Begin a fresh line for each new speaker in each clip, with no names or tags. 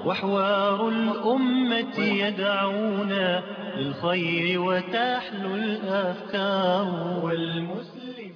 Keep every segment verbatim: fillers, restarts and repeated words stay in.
وحوار الأمة يدعونا للخير وتحلو الأفكار والمسلم.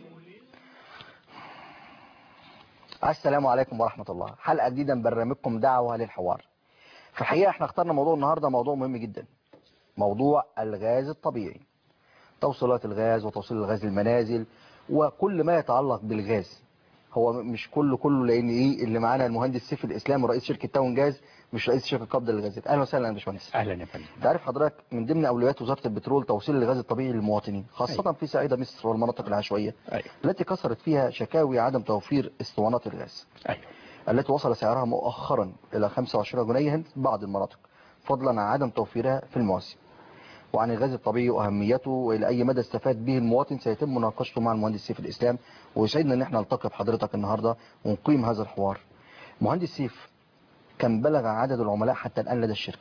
السلام عليكم ورحمة الله. حلقة جديدة من برنامجكم دعوة للحوار. في الحقيقة احنا اخترنا موضوع النهاردة موضوع مهم جدا، موضوع الغاز الطبيعي، توصيلات الغاز وتوصيل الغاز للمنازل وكل ما يتعلق بالغاز. هو مش كله كله لان ايه اللي معانا المهندس سيف الاسلام رئيس شركة تاون جاز، مش رئيس شركة قبضة للغازات. اهلا وسهلا يا باشمهندس.
اهلا يا فندم.
تعرف حضرتك من ضمن اولويات وزارة البترول توصيل الغاز الطبيعي للمواطنين خاصة
أيوة.
في صعيد مصر والمناطق العشوائية
أيوة.
التي كثرت فيها شكاوي عدم توفير اسطوانات الغاز.
أيوة.
التي وصل سعرها مؤخرا إلى خمسة وعشرين جنيها في بعض المناطق فضلا عن عدم توفيرها في المواسم. وعن الغاز الطبيعي وأهميته وإلى أي مدى استفاد به المواطن سيتم مناقشته مع المهندس سيف الإسلام، ويسعدنا أن احنا نلتقي بحضرتك النهاردة ونقيم هذا الحوار. مهندس سيف، كم بلغ عدد العملاء حتى الآن لدى الشركة؟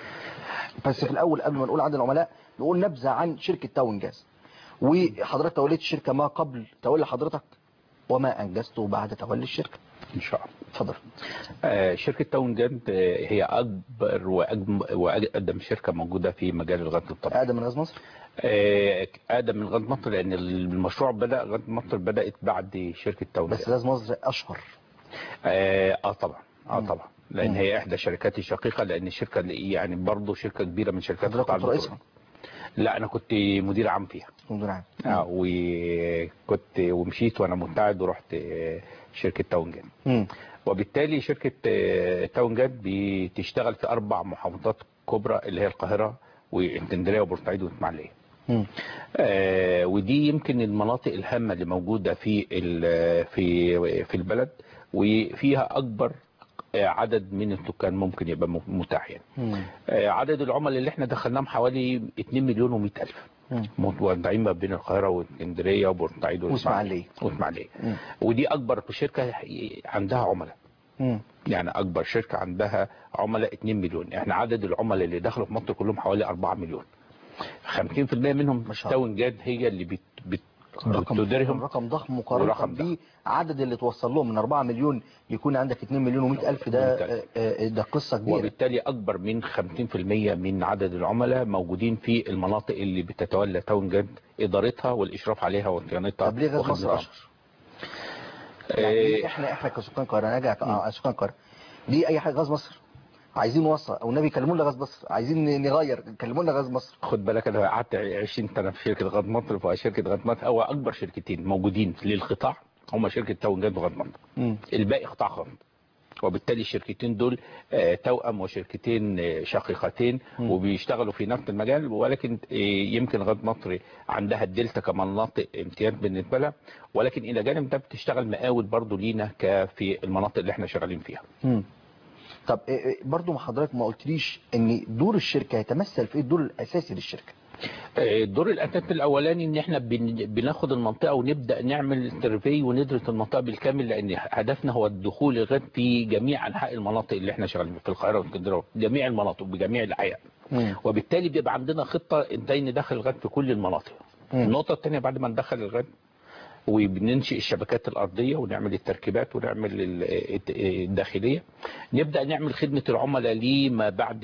بس في الأول قبل ما نقول عدد العملاء نقول نبذة عن شركة تاون جاز، وحضرتك توليت الشركة ما قبل تولي حضرتك وما أنجزته بعد تولي الشركة
ان شاء الله.
اتفضل.
آه شركة تاون جاز هي اكبر واقدم شركة موجودة في مجال الغاز الطبيعي.
اقدم من غاز مصر؟
آه اقدم من غاز مصر لان المشروع بدأ غاز مصر بدأت بعد شركة تاون جاز.
بس غاز مصر اشهر.
اه, آه طبعا اه
مم.
طبعا لان
مم.
هي احدى شركات الشقيقة، لان الشركة يعني برضه شركة كبيرة من شركات
حضرتك كنت رئيسها؟
لا انا كنت مدير عام فيها.
مدير عام.
اه وكنت ومشيت وانا متعد ورحت شركة تاون جاز. وبالتالي شركة تاون جاز بتشتغل في اربع محافظات كبرى اللي هي القاهرة واسكندريه وبورسعيد واسماعيليه. آه ودي يمكن المناطق الهامة اللي موجودة في في في البلد، وفيها اكبر عدد من السكان ممكن يبقى متاح يعني. آه عدد العملاء اللي احنا دخلناهم حوالي اتنين مليون ومئة الف متوزعين ما بين القاهره واسكندريه وبورسعيد
واسماعيليه
واسماعيليه. ودي اكبر شركه عندها عملاء. مم. يعني اكبر شركه عندها عملاء اتنين مليون. احنا عدد العملاء اللي دخلوا في مصر كلهم حوالي اربعة مليون. خمسين في المية منهم تاون جاز هي اللي بت, بت
رقم
تديرهم.
رقم ضخم مقارنه بعدد اللي توصل لهم من اربعة مليون يكون عندك اتنين مليون ومئة الف. ده ده قصه كبيره.
وبالتالي اكبر من خمسين في المية من عدد العملاء موجودين في المناطق اللي بتتولى تاون جاز ادارتها والاشراف عليها وصيانتها.
طب ليه غاز مصر اشهر؟ يعني احنا احنا كسكان القاهره، انا اجي سكان القاهره ليه اي حاجه غاز مصر عايزين نوصل او النبي كلمونا غاز مصر، عايزين نغير كلمونا غاز مصر.
خد بالك انا قعدت عشرين سنه في شركه غاز مصر، فشركه غاز مصر هو اكبر شركتين موجودين للقطاع هم شركه تاون جاز وغاز مصر. الباقي قطاع خاص، وبالتالي الشركتين دول توأم وشركتين شقيقتين وبيشتغلوا في نفس المجال، ولكن يمكن غاز مصر عندها الدلتا كمناطق امتياز بالنسبه لها، ولكن الى جانب ده بتشتغل مقاول برضو لينا في المناطق اللي احنا شغالين فيها.
م. طب برضو ما حضرتك ما قلتليش ان دور الشركه يتمثل في ايه؟ الدور الاساسي للشركه؟
الدور الاساسي الاولاني ان احنا بناخد المنطقه ونبدا نعمل سيرفي وندرس المنطقه بالكامل، لان هدفنا هو الدخول لغايه في جميع انحاء المناطق اللي احنا شغالين في القاهره واسكندريه، جميع المناطق بجميع الاحياء. وبالتالي بيبقى عندنا خطه ازاي ندخل الغاز في كل المناطق. مم. النقطه الثانيه بعد ما ندخل الغاز وبننشئ الشبكات الأرضية ونعمل التركيبات ونعمل الداخلية، نبدأ نعمل خدمة العملاء ليه ما بعد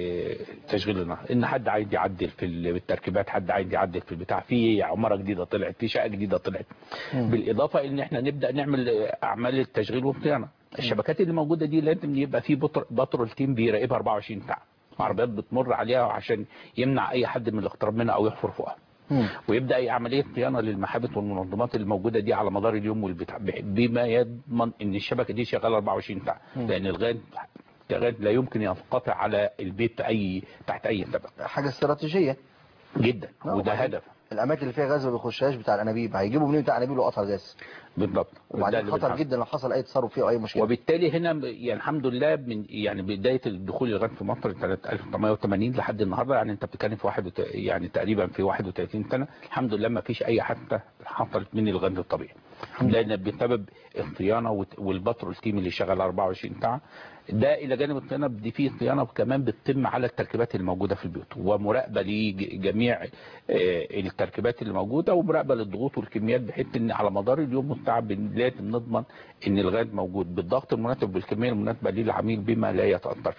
تشغيل النهر. إن حد عايز يعدل في التركيبات، حد عايز يعدل في البتاع، في عمارة جديدة طلعت، في شقة جديدة طلعت. م. بالإضافة إن إحنا نبدأ نعمل أعمال التشغيل والصيانة. الشبكات اللي موجودة دي لازم يبقى في بطرول تيم بيراقبها اربعة وعشرين ساعة، عربيات بتمر عليها عشان يمنع أي حد من الاقتراب منها أو يحفر فوقها. مم. ويبدأ أي عملية صيانة للمحابس والمنظمات الموجودة دي على مدار اليوم والبتاع، بما يضمن ان الشبكة دي شغالة اربعة وعشرين ساعة. مم. لان الغاز الغاز لا يمكن ينقطع على البيت اي تحت اي سبب.
حاجة استراتيجية
جدا، وده هدف.
الاماكن اللي فيها غاز ما بيخشهاش بتاع الانابيب، هيجيبوا منين بتاع الانابيب وقطع الغاز؟
بالضبط.
وبعدين خطر جدا لو حصل اي تصرف فيه او اي مشكله.
وبالتالي هنا يعني الحمد لله من يعني بدايه الدخول الغاز في مصر سنه ألف وتسعمائة وثمانين لحد النهارده، يعني انت بتتكلم في واحد وت... يعني تقريبا في واحد وثلاثين سنه، الحمد لله ما فيش اي حادثه حصلت من الغاز الطبيعي. لان بسبب الصيانه والبترول تيم اللي شغال اربعة وعشرين ساعه. ده الى جانب الصيانه دي في صيانه كمان بتتم على التركيبات الموجوده في البيوت، ومراقبه لجميع التركيبات اللي موجوده، ومراقبه للضغوط والكميات، بحيث ان على مدار اليوم والساعه لازم نضمن ان الغاز موجود بالضغط المناسب والكميه المناسبه للعميل بما لا يتاثر فيها.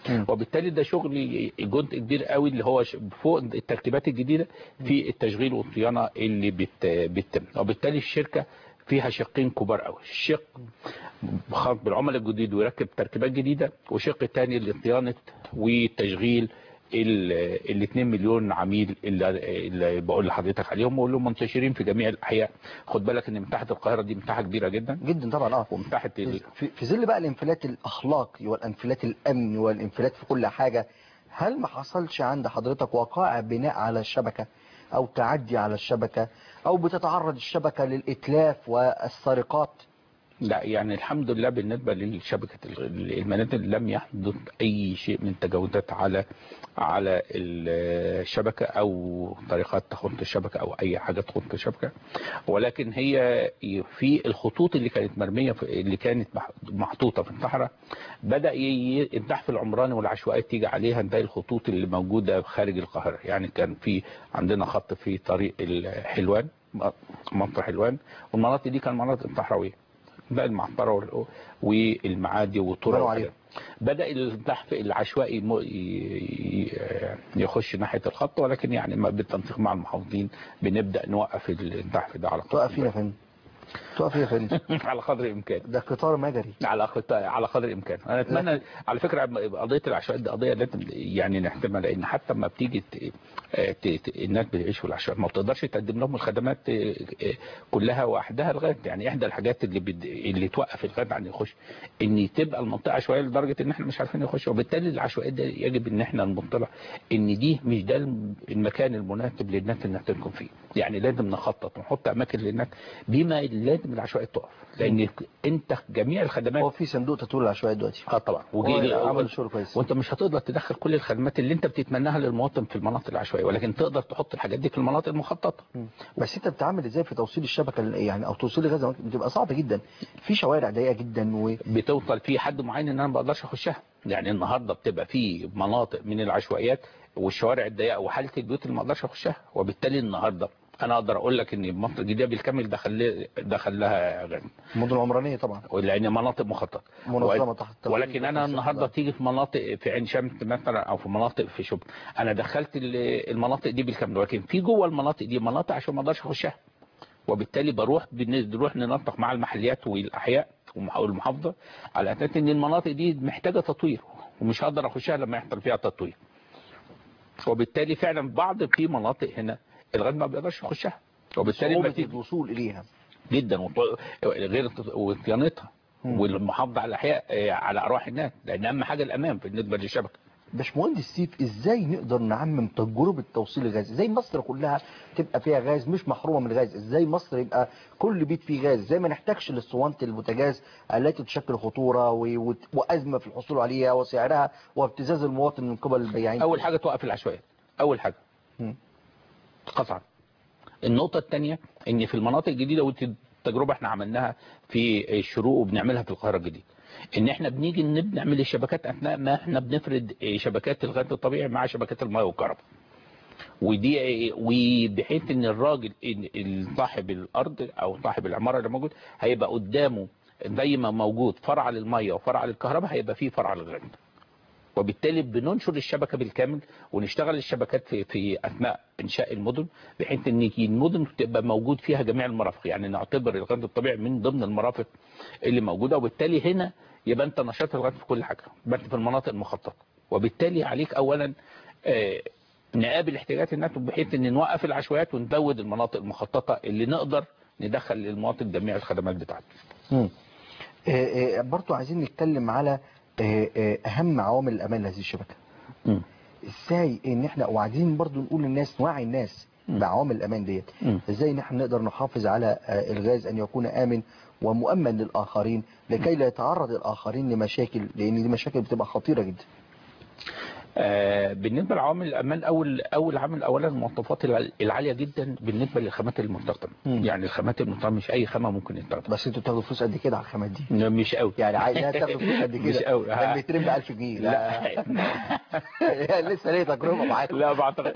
وبالتالي ده شغل جزء كبير قوي اللي هو فوق الترتيبات الجديدة في التشغيل والصيانة اللي بت بتتم. وبالتالي الشركة فيها شقين كبار قوي، الشق خاص بالعملاء الجديد ويركب تركيبات جديدة، وشق تاني لصيانة وتشغيل ال اتنين مليون عميل اللي, اللي بقول لحضرتك عليهم، واللي منتشرين في جميع الاحياء. خد بالك ان مساحه القاهره دي مساحه كبيره جدا
جدا طبعا. اه
ومساحه
في, في ظل بقى الانفلات الاخلاقي والانفلات الامني والانفلات في كل حاجه، هل ما حصلش عند حضرتك وقائع بناء على الشبكه او تعدي على الشبكه، او بتتعرض الشبكه للاتلاف والسرقات؟
لا يعني الحمد لله بالنسبة للشبكة المنازل لم يحدث أي شيء من تجاوزات على على الشبكة أو طريقات تخط الشبكة أو أي حاجة تخط الشبكة. ولكن هي في الخطوط اللي كانت مرمية اللي كانت محطوطة في الصحراء بدأ الزحف العمراني والعشوائيات تيجي عليها زي الخطوط اللي موجودة خارج القاهرة. يعني كان في عندنا خط في طريق الحلوان، منطقة حلوان، والمناطق دي كان مناطق صحراوية بقى المعطرة والمعادي والطرق. بدأ الزحف العشوائي يخش ناحية الخط، ولكن يعني بالتنسيق مع المحافظين بنبدأ نوقف الزحف ده على قدر
توقف فينا فين توقف فينا فين
على قدر الإمكان.
ده قطار مجري
على على قدر الإمكان. أنا أتمنى على فكرة قضية العشوائيات دي قضية لازم يعني نحتمها، لأن حتى ما بتيجي الناس بتعيش في العشوائيات ما بتقدرش تقدم لهم الخدمات كلها وحدها. لغايه يعني احدى الحاجات اللي بد... اللي توقف الغد عن يخش ان تبقى المنطقه عشوائيه لدرجه ان احنا مش عارفين نخش. وبالتالي العشوائيات ده يجب ان احنا نطلع ان دي مش ده المكان المناسب للناس انها تسكن فيه. يعني لازم نخطط ونحط اماكن للناس بما لازم العشوائيات تقف، لان انت جميع الخدمات
هو في صندوق تطوير العشوائيات دلوقتي.
اه طبعا
عمل شغل كويس.
وانت مش هتقدر تدخل كل الخدمات اللي انت بتتمناها للمواطن في المناطق العشوائيه، ولكن تقدر تحط الحاجات دي في المناطق المخططه.
بس انت بتتعامل ازاي في توصيل الشبكه يعني او توصيل الغاز؟ بتبقى صعبه جدا، في شوارع ضيقه جدا و...
بتوصل في حد معين ان انا ما بقدرش اخشها. يعني النهارده بتبقى في مناطق من العشوائيات والشوارع الضيقه وحاله البيوت اللي ما اقدرش اخشها. وبالتالي النهارده انا اقدر اقول لك ان مصر الجديده بالكامل دخل دخل لها غاز.
المدن العمرانيه طبعا
لان مناطق مخططه
منظمه تحت.
ولكن انا النهارده تيجي في مناطق في عين شمس مثلا او في مناطق في شبرا، انا دخلت المناطق دي بالكامل، ولكن في جوه المناطق دي مناطق عشان ما اقدرش اخشها. وبالتالي بروح بنروح ننسق مع المحليات والاحياء والمحافظه على اساس ان المناطق دي محتاجه تطوير ومش هقدر اخشها لما يحصل فيها تطوير. وبالتالي فعلا بعض في مناطق هنا الغاز ما بيقدرش يخشها، وبالتالي
صعوبة الوصول اليها
جدا غير وصيانتها والمحافظه على الاحياء على ارواح الناس، لان اهم حاجه الامان بالنسبه للشبكه.
باشمهندس سيف، ازاي نقدر نعمم تجربه توصيل الغاز؟ ازاي مصر كلها تبقى فيها غاز مش محرومه من الغاز؟ ازاي مصر يبقى كل بيت فيه غاز؟ ازاي ما نحتاجش للصوانه البوتاجاز التي تشكل خطوره و... وازمه في الحصول عليها وسعرها وابتزاز المواطن من قبل البياعين؟
اول حاجه توقف العشوائيات، اول حاجه قطعا. النقطه الثانيه ان في المناطق الجديده ودي تجربه احنا عملناها في الشروق وبنعملها في القاهره الجديده، ان احنا بنيجي نعمل الشبكات اثناء ما احنا بنفرد شبكات الغاز الطبيعي مع شبكات الماء والكهرباء. ودي وبحيث ان الراجل صاحب الارض او صاحب العماره اللي موجود هيبقى قدامه زي ما موجود فرع للميه وفرع للكهرباء، هيبقى فيه فرع للغاز. وبالتالي بننشر الشبكه بالكامل ونشتغل الشبكات في في اثناء انشاء المدن، بحيث ان المدن تبقى موجود فيها جميع المرافق. يعني نعتبر الغاز الطبيعي من ضمن المرافق اللي موجوده، وبالتالي هنا يبقى انت نشرت الغاز في كل حاجه بس في المناطق المخططه. وبالتالي عليك اولا آه نقابل احتياجات الناس بحيث ان نوقف العشوائيات ونزود المناطق المخططه اللي نقدر ندخل للمواطن جميع الخدمات بتاعته.
امم برضه عايزين نتكلم على اهم عوامل الامان لهذه الشبكه.
امم
ازاي ان احنا وعايزين برضه نقول للناس، نوعي الناس بعوامل الامان ديت، ازاي ان احنا نقدر نحافظ على الغاز ان يكون امن ومؤمن للاخرين لكي لا يتعرض الاخرين لمشاكل، لان دي مشاكل بتبقى خطيره جدا.
آه بالنسبه لعوامل الامان، اول اول عامل اولا المواصفات العاليه جدا بالنسبه للخامات المستخدمه. يعني الخامات المستخدمه مش اي خامه ممكن يستخدم.
بس انتوا بتاخدوا فلوس قد كده على الخامات دي؟
مش قوي
يعني عايزها تاخدوا فلوس قد كده؟
مش قوي.
ده المترين ب ألف جنيه. لا لسه ليه تجربه معاكم.
لا بعتقد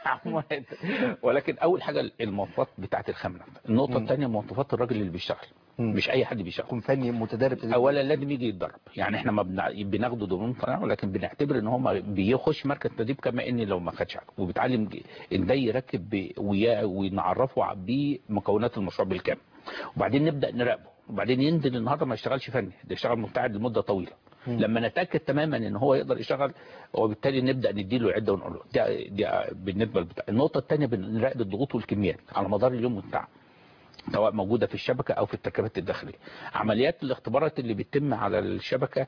ولكن اول حاجه المواصفات بتاعت الخامه. النقطه الثانيه مواصفات الراجل اللي بيشتغل. مش اي حد بيشغل.
يكون فني متدرب.
اولا لازم يجي يتدرب، يعني احنا ما بنع... بناخده ضمن قناعه، ولكن بنعتبر ان هم بيخش مركز تدريب كما ان لو ما خدش حاجه، وبيتعلم ازاي يركب ب... ويا... ونعرفه بمكونات المشروع بالكامل، وبعدين نبدا نراقبه، وبعدين ينزل النهارده ما يشتغلش فني، ده يشتغل مساعد لمده طويله. م. لما نتاكد تماما ان هو يقدر يشتغل، وبالتالي نبدا نديله عده ونقول له دي, دي بالنسبه للبتاع. النقطه الثانيه بنراقب الضغوط والكميات على مدار اليوم والساعه، سواء موجودة في الشبكة أو في التركيبات الداخلية. عمليات الاختبارات اللي بتتم على الشبكة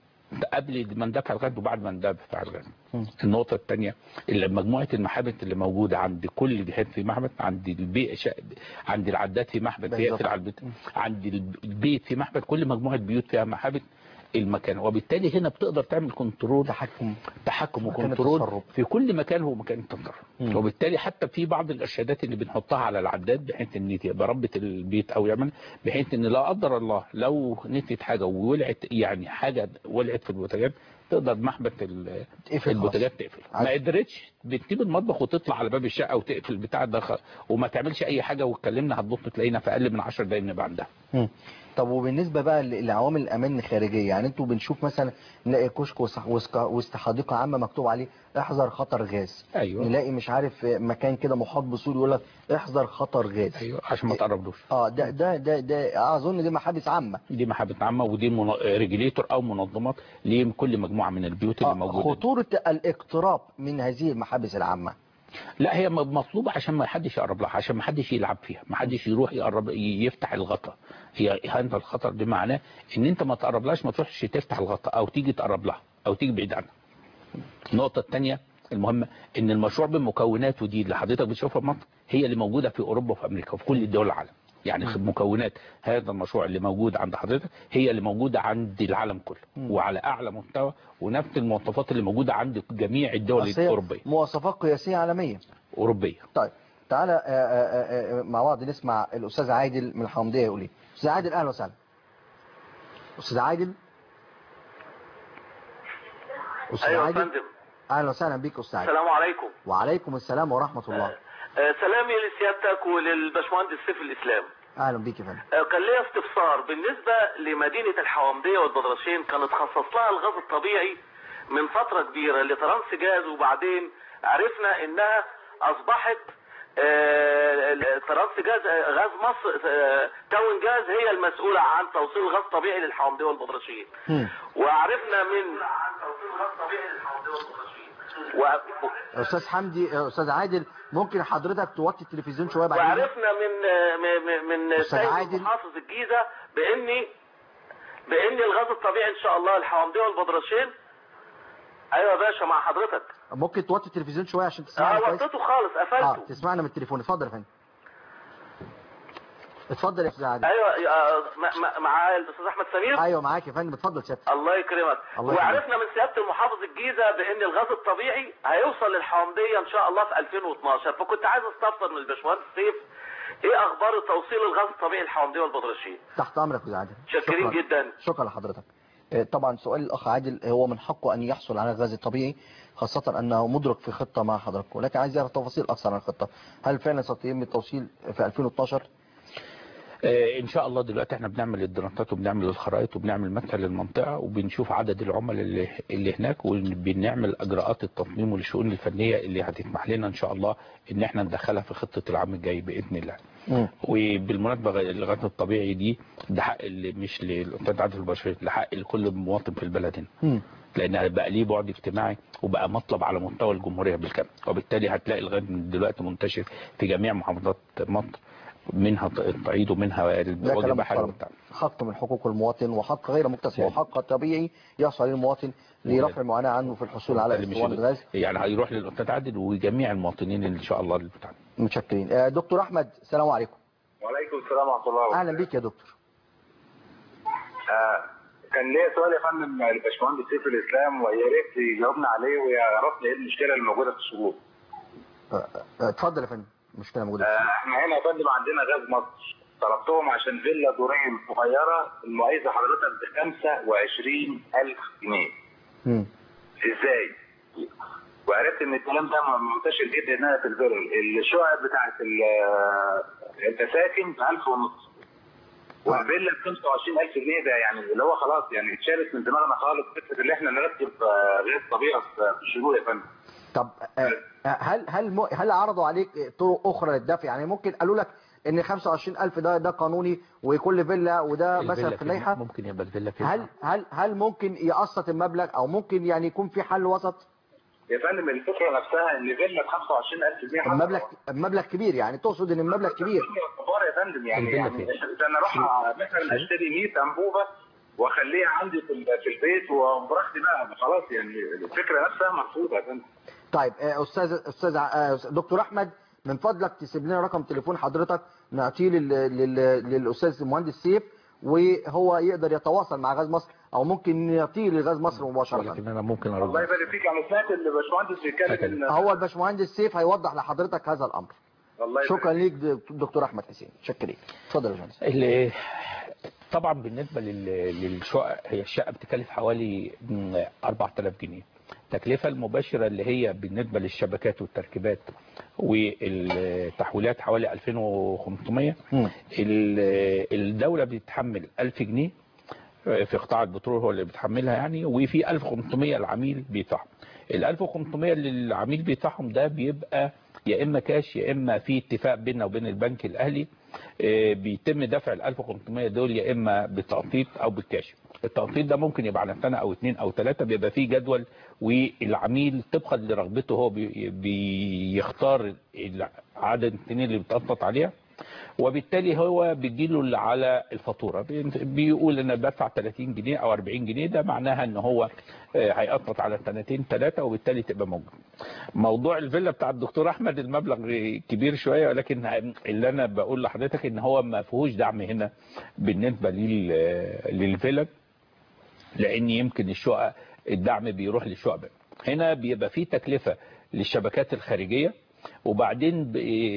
قبل ما ندفع الغاز وبعد ما ندفع الغاز. النقطة الثانية اللي مجموعة المحابت اللي موجودة عند كل جهاز في محبت، عند البيت ش... عند العداد في محبت، بيقفل على البيت، عند البيت في محبت، كل مجموعة بيوت فيها محابت المكان، وبالتالي هنا بتقدر تعمل كنترول،
تحكم
تحكم وكنترول في كل مكان هو مكان التصرف. وبالتالي حتى في بعض الارشادات اللي بنحطها على العداد بحيث ان يبقى ربة البيت او يعمل بحيث ان لا قدر الله لو نسيت حاجه وولعت، يعني حاجه ولعت في البوتاجاز، تقدر محبه البوتاجاز تقفل. ما قدرتش بتسيب المطبخ وتطلع على باب الشقه وتقفل بتاع ده وما تعملش اي حاجه، واتكلمنا هتبص تلاقينا في اقل من عشر دقايق بنبقى عندها.
طب وبالنسبة بقى لعوامل الأمان الخارجية، يعني انتوا بنشوف مثلا نلاقي كشك وسط حديقة عامة مكتوب عليه احذر خطر غاز.
أيوة.
نلاقي مش عارف مكان كده محاط بسور يقول لك احذر خطر غاز.
ايوه عشان ما تقربلوش.
اه ده ده ده ده اظن دي محابس عامة.
دي محابس عامة، ودي من... ريجليتور او منظمات لكل مجموعة من البيوت اللي آه موجودة.
خطورة الاقتراب من هذه المحابس العامة؟
لا هي مطلوبة عشان ما حدش يقرب لها، عشان ما حدش يلعب فيها، ما حدش يروح يقرب يفتح الغطاء. هي هذا الخطر ده معناه ان انت ما تقربلهاش، ما تروحش تفتح الغطاء او تيجي تقرب لها او تيجي بعيد عنها. النقطة الثانية المهمة ان المشروع بمكوناته دي اللي حضرتك بتشوفها في مصر هي اللي موجودة في اوروبا وفي امريكا وفي كل دول العالم. يعني م. مكونات هذا المشروع اللي موجود عند حضرتك هي اللي موجودة عند العالم كله م. وعلى اعلى مستوى، ونفس المواصفات اللي موجودة عند جميع الدول الاوروبية.
مواصفات قياسية عالمية
اوروبية.
طيب تعالى آآ آآ مع بعض نسمع الاستاذ عادل من الحمدية يقول ايه. استاذ عادل اهلا وسهلا. استاذ عادل.
استاذ ايوه عادل. فندم.
اهلا وسهلا بيك استاذ عادل.
السلام عليكم.
وعليكم السلام ورحمة الله.
أه سلامي لسيادتك وللباشمهندس سيف الاسلام.
اهلا بيك يا فندم.
أه كان ليا استفسار بالنسبه لمدينه الحومديه والبدرشين، كانت خصص لها الغاز الطبيعي من فتره كبيره لترانس جاز، وبعدين عرفنا انها اصبحت ترانس جاز غاز مصر تاون جاز هي المسؤوله عن توصيل غاز طبيعي للحومديه والبدرشين. وعرفنا من عن توصيل غاز طبيعي للحومديه والبدرشين. و...
استاذ حمدي استاذ عادل ممكن حضرتك توطي التلفزيون شويه بعد
وعرفنا من من من سيد محافظ الجيزه بان بان الغاز الطبيعي ان شاء الله الحومديه والبدرشين. ايوه يا باشا مع حضرتك.
ممكن توطي التلفزيون شويه عشان تسمعنا
كويس؟ اه وطيته خالص قفلته.
اه تسمعنا من التليفون. اتفضل يا فندم. اتفضل يا استاذ عادل.
ايوه معايا الاستاذ احمد سمير.
ايوه معاك يا فندم اتفضل سيادتك.
الله يكرمك. وعرفنا من سياده المحافظ الجيزه بان الغاز الطبيعي هيوصل للحومديه ان شاء الله في ألفين واثناشر، فكنت عايز استفسر من الباشمهندس سيف ايه اخبار توصيل الغاز الطبيعي للحومديه والبدرشين؟
تحت امرك يا استاذ عادل.
شاكرين جدا.
شكرا لحضرتك. طبعا سؤال الاخ عادل هو من حقه ان يحصل على الغاز الطبيعي، خاصة انه مدرك في خطة مع حضراتكم، ولكن عايز يعرف تفاصيل اكثر عن الخطة. هل فعلا سيتم التوصيل في ألفين واثناشر؟
آه ان شاء الله. دلوقتي احنا بنعمل الدراسات وبنعمل الخرائط وبنعمل مثل للمنطقة وبنشوف عدد العملاء اللي, اللي هناك، وبنعمل اجراءات التصميم والشؤون الفنية اللي هتسمح لنا ان شاء الله ان احنا ندخلها في خطة العام الجاي باذن الله. م. وبالمناسبة الغاز الطبيعي دي ده حق اللي مش للاستاذ عادل البشري، ده حق لكل مواطن في البلد هنا، لان بقى ليه بعد اجتماعي وبقى مطلب على مستوى الجمهورية بالكامل، وبالتالي هتلاقي الغاز دلوقتي منتشر في جميع محافظات مصر، منها الصعيد ومنها الوجه البحري.
حق من حقوق المواطن وحق غير مكتسب وحق طبيعي يحصل عليه المواطن لرفع المعاناة عنه في الحصول على اسطوانة الغاز.
يعني هيروح للاستاذ عادل وجميع المواطنين ان شاء الله اللي بتاعنا.
متشكرين. دكتور احمد السلام عليكم.
وعليكم السلام ورحمه الله وبركاته.
اهلا بيك يا دكتور.
آه كان ليا سؤال يا فندم للباشمهندس سيف الاسلام، ويا ريت يجاوبنا عليه ويعرفنا ايه المشكله اللي موجوده في الشروط.
اتفضل يا فندم. مشكله موجوده
آه احنا هنا يا فندم عندنا غاز مصر، طلبتهم عشان فيلا دورين صغيره المقايسه حضرتك ب خمسة وعشرين ألف جنيه. امم ازاي؟ وعرفت ان الكلام ده منتشر جدا هنا في الفيلا، الشقق بتاعت المساكن ب ألف ونص. والفيلا ب خمسة وعشرين ألف جنيه ده يعني اللي هو خلاص يعني اتشالت من دماغنا خالص فكره اللي احنا نرتب غاز طبيعي في الشروق يا فندم.
طب هل هل هل عرضوا عليك طرق اخرى للدفع؟ يعني ممكن قالوا لك ان خمسة وعشرين ألف ده ده قانوني وكل فيلا وده مثلا في اللائحه،
ممكن يبقى الفيلا في
هل هل هل ممكن يقسط المبلغ او ممكن يعني يكون في حل وسط؟
يا فندم الفكره نفسها ان فيلا ب خمسة وعشرين ألف جنيه
المبلغ المبلغ كبير، يعني تقصد ان المبلغ كبير
كبار يا فندم. يعني يعني انا اروح مثلا اشتري مية انبوبه واخليها عندي في في البيت وبراحتي بقى خلاص، يعني الفكره نفسها مرفوضه يا فندم.
طيب استاذ استاذ دكتور احمد، من فضلك تسيب لنا رقم تليفون حضرتك نعطيه للاستاذ المهندس سيف وهو يقدر يتواصل مع غاز مصر، او ممكن نعطيه لغاز مصر مباشره.
لكن انا ممكن ارد.
الله يبارك فيك. انا سمعت ان الباشمهندس بيتكلم.
هو الباشمهندس سيف هيوضح لحضرتك هذا الامر.
الله يبارك.
شكرا ليك دكتور احمد حسين، شكرا. اتفضل يا
باشمهندس. طبعا بالنسبه للشقق، هي الشقه بتكلف حوالي أربعة آلاف جنيه. التكلفه المباشره اللي هي بالنسبه للشبكات والتركيبات والتحويلات حوالي ألفين وخمسمية. الدوله بتتحمل ألف جنيه في قطاع البترول، هو اللي بيتحملها يعني، وفي ألف وخمسمية العميل بيدفعهم. ال ألف وخمسمية اللي العميل بيدفعهم ده بيبقى يا اما كاش يا اما في اتفاق بيننا وبين البنك الاهلي بيتم دفع ال ألف وخمسمية دول يا اما بالتقسيط او بالكاش. التقسيط ده ممكن يبقى على سنه او اثنين او ثلاثه، بيبقى فيه جدول والعميل طبقا لرغبته هو بيختار عدد السنين اللي بتقسط عليها، وبالتالي هو بيديله على الفاتوره بيقول انا بدفع ثلاثين جنيه او أربعين جنيه، ده معناها ان هو هيقسط على سنتين ثلاثه وبالتالي تبقى موجود. موضوع الفيلا بتاع الدكتور احمد المبلغ كبير شويه، ولكن اللي انا بقول لحضرتك ان هو ما فيهوش دعم هنا بالنسبه للفيلا، لان يمكن الشقق الدعم بيروح للشقق هنا بيبقى فيه تكلفه للشبكات الخارجيه، وبعدين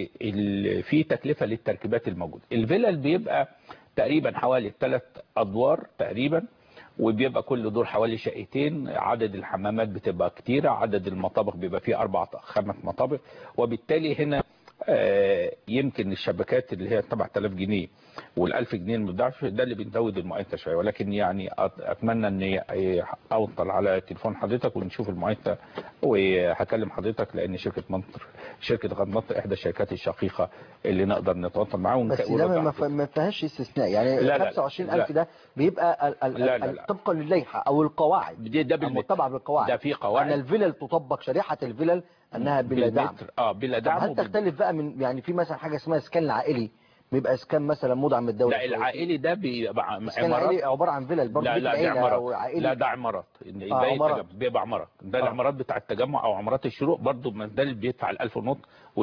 في تكلفة للتركيبات الموجودة. الفيلل بيبقى تقريبا حوالي ثلاث أدوار تقريبا، وبيبقى كل دور حوالي شقتين، عدد الحمامات بتبقى كتيرة، عدد المطابخ بيبقى فيه أربع خمس مطابخ، وبالتالي هنا يمكن الشبكات اللي هي سبعة آلاف جنيه والألف جنيه المدفع ده اللي بنزود المعدة شوية، ولكن يعني أتمنى أن أوصل على تليفون حضرتك ونشوف المعدة وهكلم حضرتك، لأن شركة مصر شركة غاز مصر إحدى الشركات الشقيقة اللي نقدر نتواصل معاهم.
بس ده ما فيهاش استثناء، يعني خمسة وعشرين ألف ده بيبقى طبقا للائحة أو القواعد
ده
المتبعة بالقواعد.
ده في قواعد
أن الفيلل تطبق شريحة الفيلل أنها بلا دعم.
اه بلا دعم.
هل تختلف بقى من يعني في مثلا حاجة اسمها اسكان العائلي، بيبقى اسكان مثلا مدعم من الدوله؟
لا العائلي ده بيبقى
عمارات عباره عن فيلل برضه.
لا لا ده عمارات. لا ده عمارات
آه
بيبقى عمارات. ده آه. العمارات بتاع التجمع او عمارات الشروق برضه ده اللي بيدفع الألف ونص،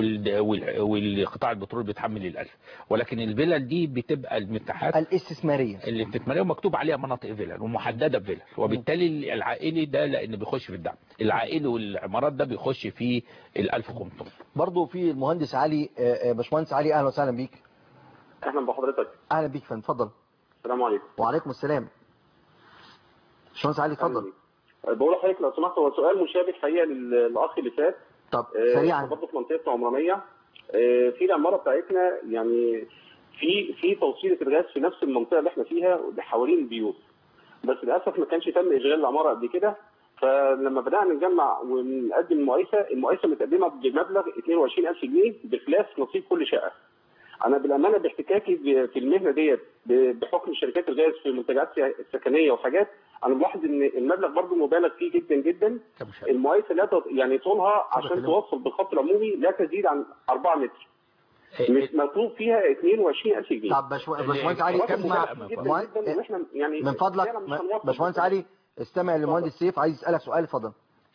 والقطاع البترول بيتحمل الألف، ولكن الفيلل دي بتبقى المساحات
الاستثماريه
الاستثماريه ومكتوب عليها مناطق فيلل ومحدده بفيلل، وبالتالي العائلي ده لان بيخش في الدعم، العائلي والعمارات ده بيخش في ال ألف وخمسمية.
برضه في المهندس علي، باشمهندس علي، اهلا وسهلا بيك.
اهلا بحضرتك.
اهلا بيك فندم، اتفضل.
السلام عليكم.
وعليكم السلام. باشمهندس علي اتفضل.
بقول لحضرتك لو سمحت، هو سؤال مشابه حقيقه للاخ اللي فات.
طب سريعا.
برضه في منطقه عمرانيه، في العماره بتاعتنا يعني في في توصيله الغاز في نفس المنطقه اللي احنا فيها حوالين البيوت، بس للاسف ما كانش تم اشغال العماره قبل كده، فلما بدانا نجمع ونقدم المقايسه، المقايسه متقدمه بمبلغ اثنين وعشرين ألف جنيه بخلاف نصيب كل شقه. انا بالامانه باحتكاكي في المهنه ديت بحكم شركات الغاز في منتجات سكنيه وحاجات، انا ملاحظ ان المبلغ برضه مبالغ فيه جدا جدا. المقايسه لا يعني طولها عشان توصل بالخط العمومي لا تزيد عن أربعة متر، مش مطلوب فيها اثنين وعشرين ألف جنيه.
طب باشمهندس علي اسمع يعني من فضلك، باشمهندس علي استمع للمهندس سيف عايز يسالك سؤال، اتفضل.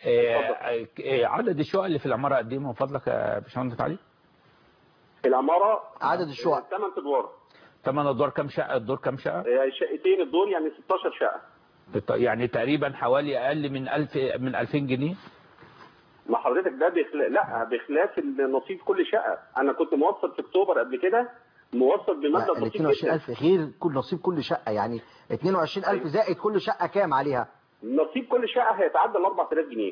عدد الشقق اللي في العماره قد ايه من فضلك يا باشمهندس علي؟
العماره
عدد الشقق
ثمان ادوار.
ثمان ادوار كام شقه؟ الدور كام شقه؟
شقتين الدور يعني ستاشر شقه،
يعني تقريبا حوالي اقل من ألف من ألفين جنيه.
ما حضرتك ده بخلاف لا بخلاف النصيب كل شقه. انا كنت موصل في اكتوبر قبل كده موصل بمبلغ بسيط
اثنين وعشرين ألف غير كل نصيب كل شقه، يعني اثنين وعشرين ألف زائد كل شقه كام عليها؟
نصيب كل شقه هيتعدى ال أربعة آلاف جنيه.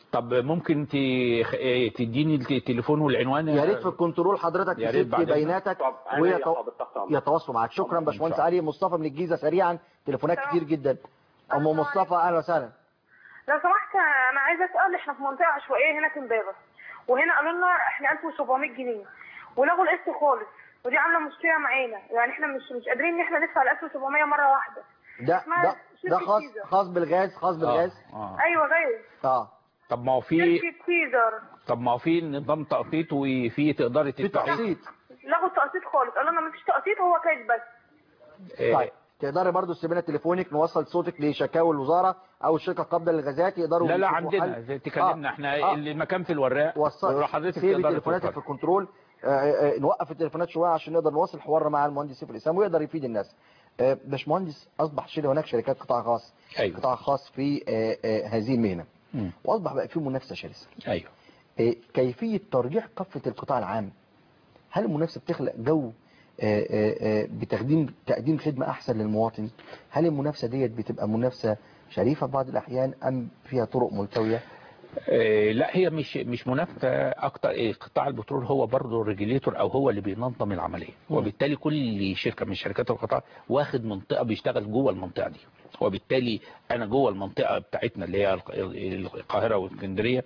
طب ممكن تديني التليفون والعنوان؟
يا ريت في الكنترول حضرتك تسيب بياناتك ويتواصلوا معاك. شكرا باشمهندس علي. مصطفى من الجيزه سريعا، تليفونات كتير جدا. ام مصطفى اهلا وسهلا.
لو سمحت انا عايزه اسال، احنا في منطقه عشوائيه هنا في امبابه، وهنا قالوا لنا احنا ألف وسبعمية جنيه ولغوا القسط خالص، ودي عامله مشكله معانا، يعني احنا مش مش قادرين ان احنا ندفع ال ألف وسبعمية مره واحده.
ده ده ده خاص خاص بالغاز خاص بالغاز
آه. آه.
ايوه غاز.
اه
طب ما هو في
شركه سيزر.
طب ما هو في نظام تقسيط وفي تقدري تدفعي.
في تقسيط.
لغوا التقسيط خالص، قالوا لنا مفيش تقسيط، هو كاش بس.
إيه. طيب تقدري برضو تسيب لنا تليفونك نوصل صوتك لشكاوي الوزاره او الشركه القابله للغازات يقدروا.
لا لا عندنا زي تكلمنا. آه. احنا آه. المكان في الوراق.
وصل
حضرتك
سيب تليفوناتك في الكنترول. آه آه نوقف التليفونات شويه عشان نقدر نواصل حوارنا مع المهندس سيف الاسلام ويقدر يفيد الناس. آه باشمهندس، اصبح شيء هناك شركات قطاع خاص.
أيوه.
قطاع خاص في آه آه هذه المهنه. م. واصبح بقى في منافسه شرسه.
ايوه.
آه كيفيه ترجيح كفه القطاع العام، هل المنافسه بتخلق جو آآ آآ بتقديم تقديم خدمة أحسن للمواطن؟ هل المنافسة ديت بتبقى منافسة شريفة في بعض الأحيان أم فيها طرق ملتوية؟
إيه لا هي مش مش منافسة أكتر. إيه قطاع البترول هو برضه الريجليتور أو هو اللي بينظم العملية، وبالتالي كل شركة من شركات القطاع واخد منطقة بيشتغل جوه المنطقة دي، وبالتالي أنا جوه المنطقة بتاعتنا اللي هي القاهرة واسكندرية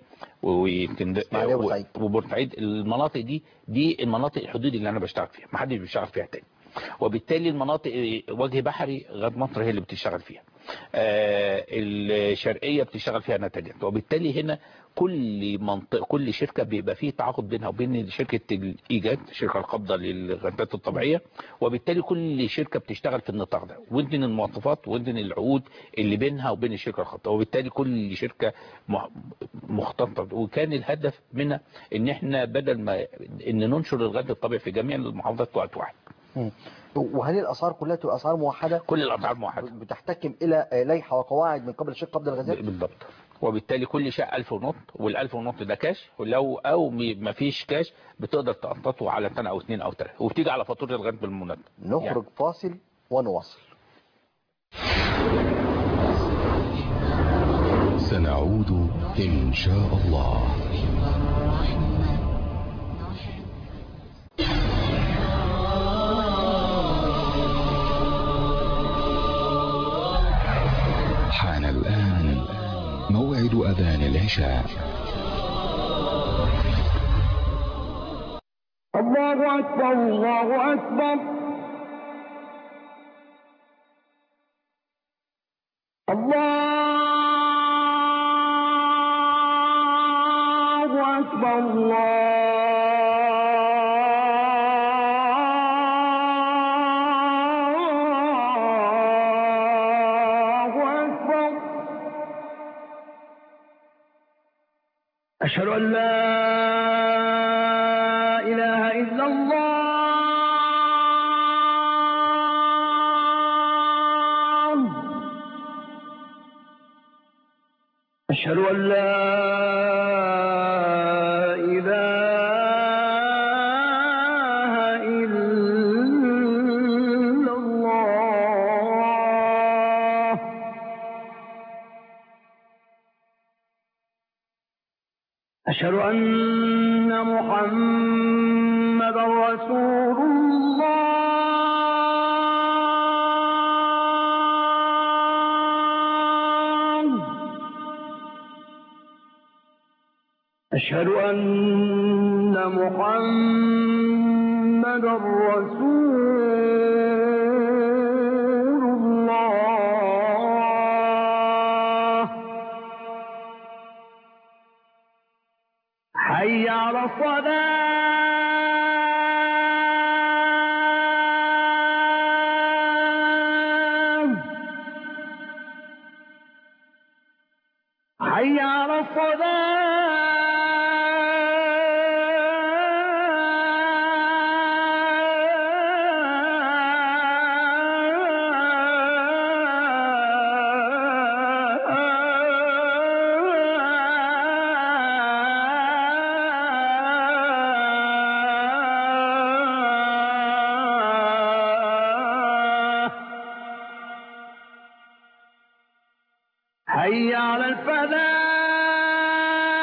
وبورسعيد، المناطق دي دي المناطق الحدود اللي أنا بشتغل فيها، ما حدش بيشتغل فيها تاني. وبالتالي المناطق وجه بحري غد مصر هي اللي بتشتغل فيها، آه الشرقية بتشتغل فيها نتاجات، وبالتالي هنا كل منطقة كل شركة بيبقى فيه تعاقد بينها وبين شركة الإيجاد شركة القابضة للغازات الطبيعية، وبالتالي كل شركة بتشتغل في النطاق ده وندن المواصفات وندن العقود اللي بينها وبين الشركة الخاصة، وبالتالي كل شركة مختصة. وكان الهدف منها ان احنا بدل ما ان ننشر الغاز الطبيعي في جميع المحافظات في وقت واحد.
وهل الاسعار كلها تبقى اسعار موحده؟
كل الاسعار موحده
بتحتكم الى لائحه وقواعد من قبل شركه قبض الغازات
بالضبط، وبالتالي كل شيء ألف ونط، والألف ونط ده كاش، ولو او ما فيش كاش بتقدر تقسطه على سنه او اثنين او ثلاثه، وبتيجي على فاتوره الغاز بالمناسبه.
نخرج يعني. فاصل ونواصل.
سنعود ان شاء الله. حان الآن موعد أذان العشاء.
الله أكبر الله أكبر الله أكبر الله أشهد أن لا إله إلا الله أشهد أن لا إله إلا الله أشهد أن محمدا رسول الله أشهد أن محمدا رسول الله حي على الصلاة حي على حي على الفلاح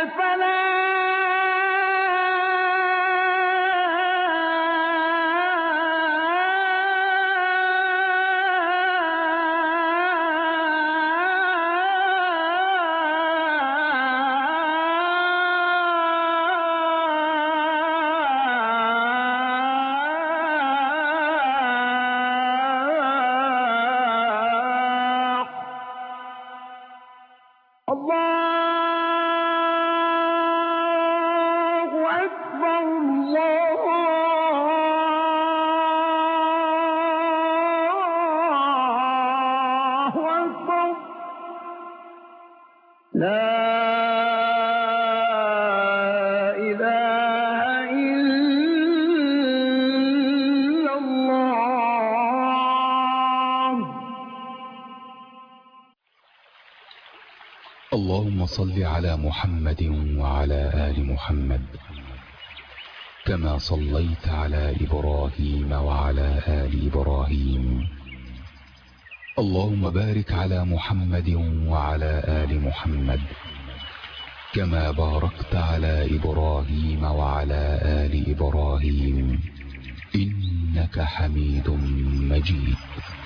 اللهم صل على محمد وعلى آل محمد كما صليت على إبراهيم وعلى آل إبراهيم. اللهم بارك على محمد وعلى آل محمد كما باركت على إبراهيم وعلى آل إبراهيم إنك حميد مجيد.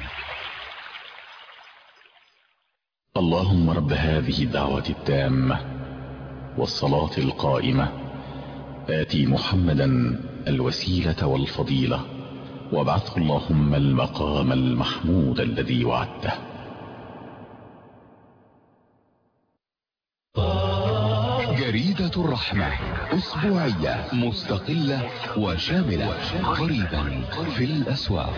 اللهم رب هذه الدعوة التامة والصلاة القائمة آتي محمدا الوسيلة والفضيلة وابعثه اللهم المقام المحمود الذي وعدته.
جريدة الرحمة أسبوعية مستقلة وشاملة قريبا في الأسواق.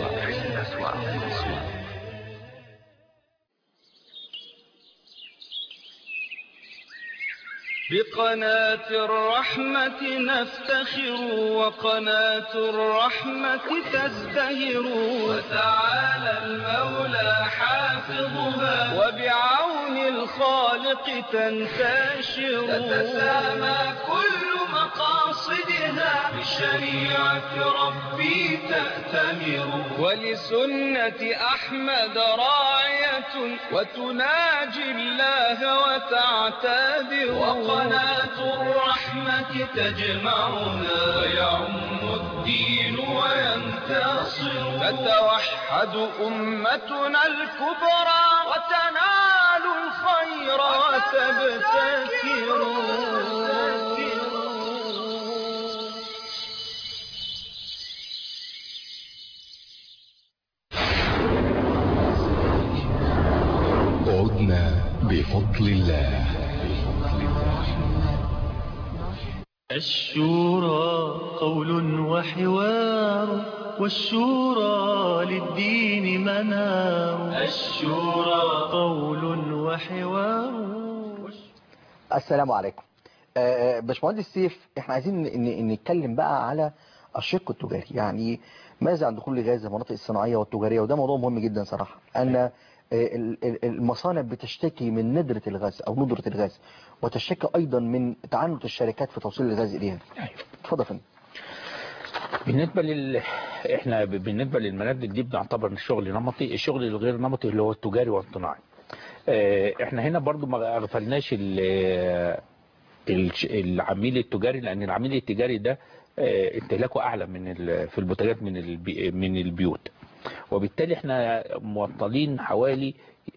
بقناة الرحمة نفتخر وقناة الرحمة تزدهر وتعالى المولى حافظها وبعون الخالق تنتشر تتسامى كل مقاصدها بشريعة ربي تأتمر ولسنة أحمد راعية وتناجي الله وتعتذر وقناة الرحمة تجمعنا ويعم الدين وينتصر تتوحد أمتنا الكبرى وتنال الخير وتبتكر.
عدنا بفضل الله.
الشورى قول وحوار والشورى للدين منار. الشورى قول وحوار.
السلام عليكم. باشمهندس سيف، احنا عايزين نتكلم بقى على الشق التجاري، يعني ماذا عن دخول الغاز المناطق الصناعية والتجارية، وده موضوع مهم جدا صراحة. أن المصانع بتشتكي من ندرة الغاز أو ندرة الغاز، وتشتكي أيضا من تعنت الشركات في توصيل الغاز إليها. اتفضل فندم.
بالنسبة لل احنا بالنسبة للمنادق دي بنعتبر الشغل نمطي، الشغل الغير نمطي اللي هو التجاري والصناعي. احنا هنا برضو ما اغفلناش العميل التجاري، لأن العميل التجاري ده استهلاكه أعلى من في البوتاجات من من البيوت، وبالتالي احنا موصلين حوالي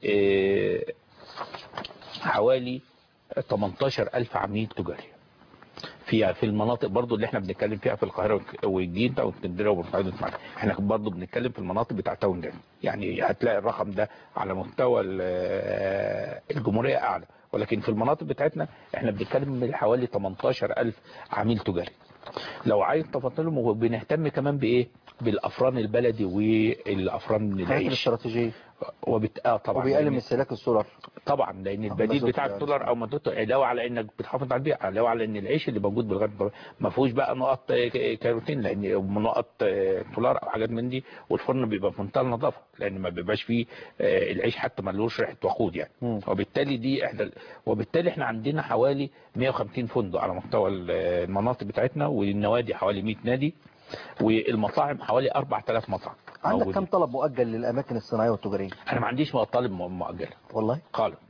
حوالي تمنتاشر ألف عميل تجاري في في المناطق برضو اللي احنا بنتكلم فيها في القاهرة والجيزة واسكندريه وبورسعيد واسماعيليه. احنا برضو بنتكلم في المناطق بتاع تاون ده، يعني هتلاقي الرقم ده على مستوى الجمهورية أعلى، ولكن في المناطق بتاعتنا احنا بنتكلم من حوالي تمنتاشر ألف عميل تجاري. لو عايز تفاصيلهم بنهتم كمان بايه؟ بالافران البلدي والافران العيش
الاستراتيجيه،
وبت... اه طبعا
وبيقلل من استهلاك السولار
طبعا، لان البديل بتاع السولار او مادته علاوه على انك بتحافظ على البيئه، علاوه على ان العيش اللي موجود بالغرب ما فيهوش بقى نقط كاروتين، لان نقط سولار او حاجات من دي، والفرن بيبقى في منتهى النظافه لان ما بيبقاش فيه العيش حتى ملوش ريحه وقود يعني. م. وبالتالي دي احنا وبالتالي احنا عندنا حوالي مية وخمسين فندق على مستوى المناطق بتاعتنا، والنوادي حوالي مية نادي، والمطاعم حوالي أربعة آلاف مطعم.
عندك كم طلب مؤجل للأماكن الصناعية والتجارية؟
أنا ما عنديش طالب مؤجل
والله
خالص.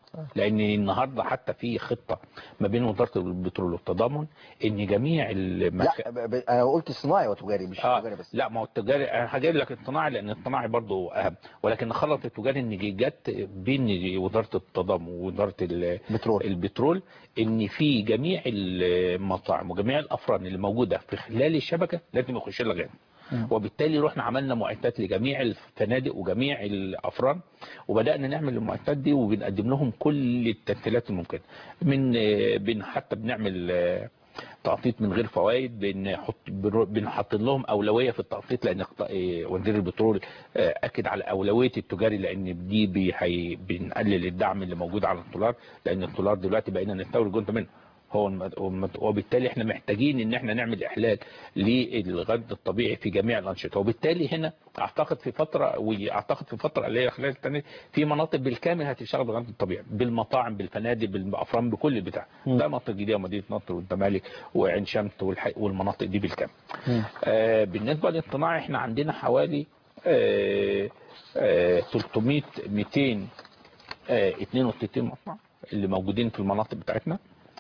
لان النهارده حتى في خطه ما بين وزاره البترول والتضامن ان جميع المك...
لا ب... ب... انا قلت صناعي وتجاري مش
آه
تجاري بس.
لا ما هو التجاري انا هجيب لك الصناعي لان الصناعي برضه اهم، ولكن خلط التجاري ان جت بين وزاره التضامن ووزاره
البترول
البترول ان في جميع المطاعم وجميع الافران اللي موجوده في خلال الشبكه لازم يخش لها غاز. وبالتالي رحنا عملنا معدات لجميع الفنادق وجميع الافران، وبدانا نعمل المعدات دي وبنقدم لهم كل التسهيلات الممكنه، من بن حتى بنعمل تقسيط من غير فوائد، بنحط بنحط لهم اولويه في التقسيط لان وزير البترول اكد على اولويه التجاري لان دي بنقلل الدعم اللي موجود على الدولار، لان الدولار دلوقتي بقينا نستورد جزء منه هو، وبالتالي احنا محتاجين ان احنا نعمل احلال للغاز الطبيعي في جميع الانشطه. وبالتالي هنا اعتقد في فتره واعتقد في فتره اللي هي خلال السنه في مناطق بالكامل هتشتغل بالغاز الطبيعي، بالمطاعم بالفنادق بالافران بكل البتاع ده، مناطق جديده مدينه نصر والزمالك وعين شمس والمناطق دي بالكامل. آه بالنسبه للصناعي احنا عندنا حوالي آه آه ثلاثمائة مئتين واثنين وستين مصنع اللي موجودين في المناطق بتاعتنا،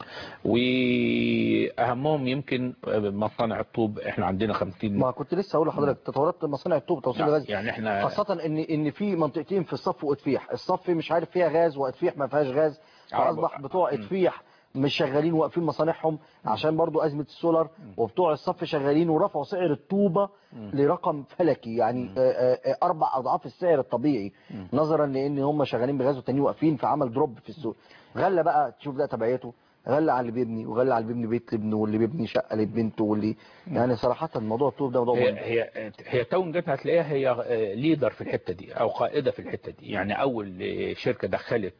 واهمهم يمكن مصانع الطوب. احنا عندنا خمسين.
ما كنت لسه هقول لحضرتك تطورات مصانع الطوب توصيل الغاز،
يعني احنا
خاصه ان ان في منطقتين في الصف وادفيح، الصف مش عارف فيها غاز وادفيح ما فيهاش غاز، فاصبح بتوع ادفيح مش شغالين واقفين مصانعهم عشان برضو ازمه السولار، وبتوع الصف شغالين ورفعوا سعر الطوبه لرقم فلكي يعني اربع اضعاف السعر الطبيعي، نظرا لان هم شغالين بغاز والتانيين واقفين، فعمل دروب في السوق. غلى بقى تشوف ده تبعيته، غلى على اللي بيبني وغلى على اللي بيبني بيت لابنه واللي بيبني شقه لبنته واللي يعني صراحه الموضوع الطوب ده موضوع
هي هي هي تاون جت هتلاقيها هي ليدر في الحته دي او قائده في الحته دي، يعني اول شركه دخلت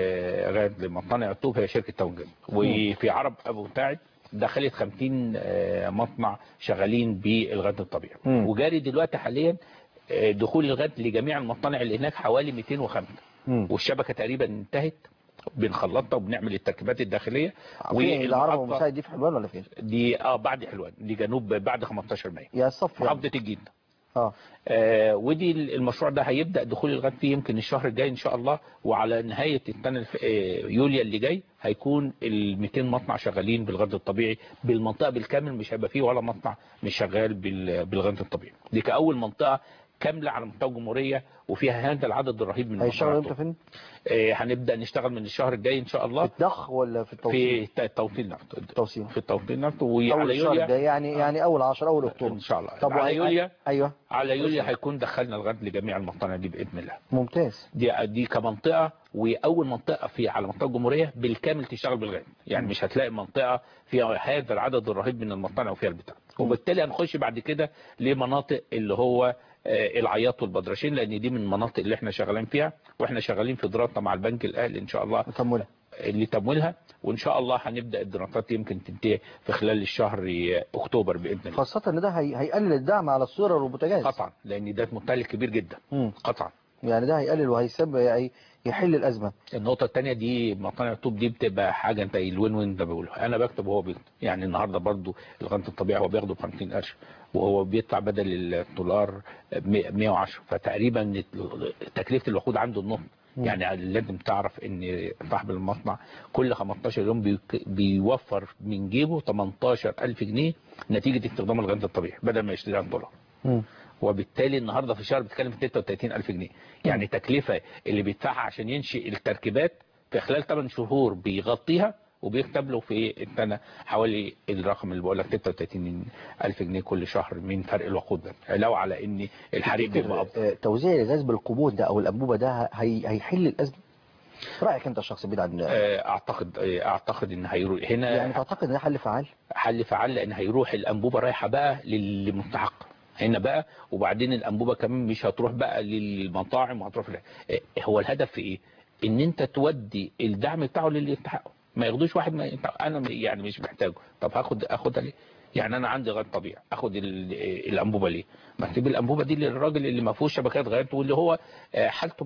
غاز لمصانع الطوب هي شركه تاون جت، وفي عرب ابو ساعد دخلت خمسين مصنع شغالين بالغاز الطبيعي، وجاري دلوقتي حاليا دخول الغاز لجميع المصانع اللي هناك حوالي مئتين وخمسة، والشبكه تقريبا انتهت بنخلطها وبنعمل التركيبات الداخليه.
والعرب المساعد دي في حلوان ولا فين؟
دي اه بعد حلوان، دي جنوب بعد خمستاشر مايو
يا الصف
محافظه الجيزه.
اه,
آه ودي المشروع ده هيبدا دخول الغاز فيه يمكن الشهر الجاي ان شاء الله، وعلى نهايه السنه الف... آه يوليو اللي جاي هيكون ال مئتين مصنع شغالين بالغاز الطبيعي بالمنطقه بالكامل، مش هيبقى فيه ولا مصنع مش شغال بال... بالغاز الطبيعي. دي كاول منطقه كامله على مستوى الجمهوريه وفيها هذا العدد الرهيب من
هيشتغل امتى فين؟
آه هنبدا نشتغل من الشهر الجاي ان شاء الله.
في الضخ ولا في التوصيل؟
في التوصيل نفسه.
التوصيل
في التوصيل نفسه وعلى
اول الشهر
يوليا
يعني يعني اول عشرة اول اكتوبر
ان شاء الله.
طب
على يوليا
ايوه
على يوليا هيكون دخلنا الغاز لجميع المصانع دي باذن الله.
ممتاز.
دي دي كمنطقه واول منطقه في على مستوى الجمهوريه بالكامل تشتغل بالغاز، يعني مش هتلاقي منطقه فيها هذا العدد الرهيب من المصانع وفيها البتاع. وبالتالي هنخش بعد كده لمناطق اللي هو العياط والبدرشين، لان دي من المناطق اللي احنا شغالين فيها، واحنا شغالين في دراسه مع البنك الاهلي ان شاء الله
تمويلها
اللي تمويلها، وان شاء الله هنبدا الدراسات يمكن تنتهي في خلال الشهر اكتوبر باذن الله.
خاصه ان ده هي... هيقلل الدعم على السولار والبوتاجاز
قطعا، لان ده مستهلك كبير جدا قطعا،
يعني ده هيقلل وهيسبب يحل الازمه.
النقطه الثانيه دي مصانع الطوب دي بتبقى حاجه انت الوين وين ده بقولها، انا بكتب وهو بيكتب، يعني النهارده برضو الغاز الطبيعي هو بياخده ب خمسين قرش وهو بيدفع بدل الدولار مئة وعشرة، فتقريبا تكلفه الوقود عنده النص. يعني لازم تعرف ان صاحب المصنع كل خمستاشر يوم بيوفر من جيبه تمنتاشر ألف جنيه نتيجه استخدام الغاز الطبيعي بدل ما يشتريها بدولار. وبالتالي النهارده في الشهر بيتكلم في ستة وتلاتين ألف جنيه، يعني تكلفه اللي بيدفعها عشان ينشئ التركيبات في خلال ثمانية شهور بيغطيها، وبيكتب له في السنه حوالي الرقم اللي بقول لك ستة وتلاتين ألف جنيه كل شهر من فرق الوقود ده، لو على ان الحريق بيبقى افضل.
توزيع الغاز بالقبول ده او الانبوبه ده هي هيحل الازمه؟ رايك انت الشخصي بعيد عن
اعتقد اعتقد ان هيروح هنا،
يعني تعتقد ان ده حل فعال؟
حل فعال، لان هيروح الانبوبه رايحه بقى للمستحق هنا بقى، وبعدين الانبوبه كمان مش هتروح بقى للمطاعم وهتروح ل... هو الهدف في ايه؟ ان انت تودي الدعم بتاعه للي يستحقه، ما ياخدوش واحد ما انا يعني مش محتاجه، طب هاخد اخدها ليه؟ يعني انا عندي غاز طبيعي اخد الانبوبه ليه؟ ما اسيب الانبوبه دي للراجل اللي ما فيهوش شبكات غاز واللي هو حالته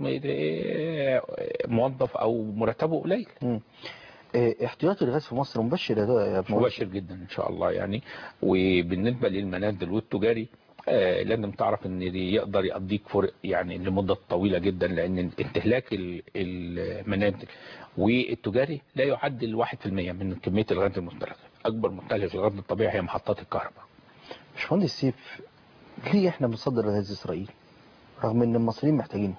موظف او مرتبه قليل.
احتياطي الغاز في مصر مبشر يا
مبشر جدا ان شاء الله يعني. وبالنسبه للمنازل والتجاري آه لازم تعرف ان يقدر يقضيك فرق يعني لمدة طويلة جدا، لان استهلاك المنازل والتجاري لا يعدل واحد في المية من كمية الغاز المستهلكة. اكبر مستهلك للغاز الطبيعي هي محطات الكهرباء.
باشمهندس سيف، ليه احنا بنصدر غاز اسرائيل رغم ان المصريين محتاجينه؟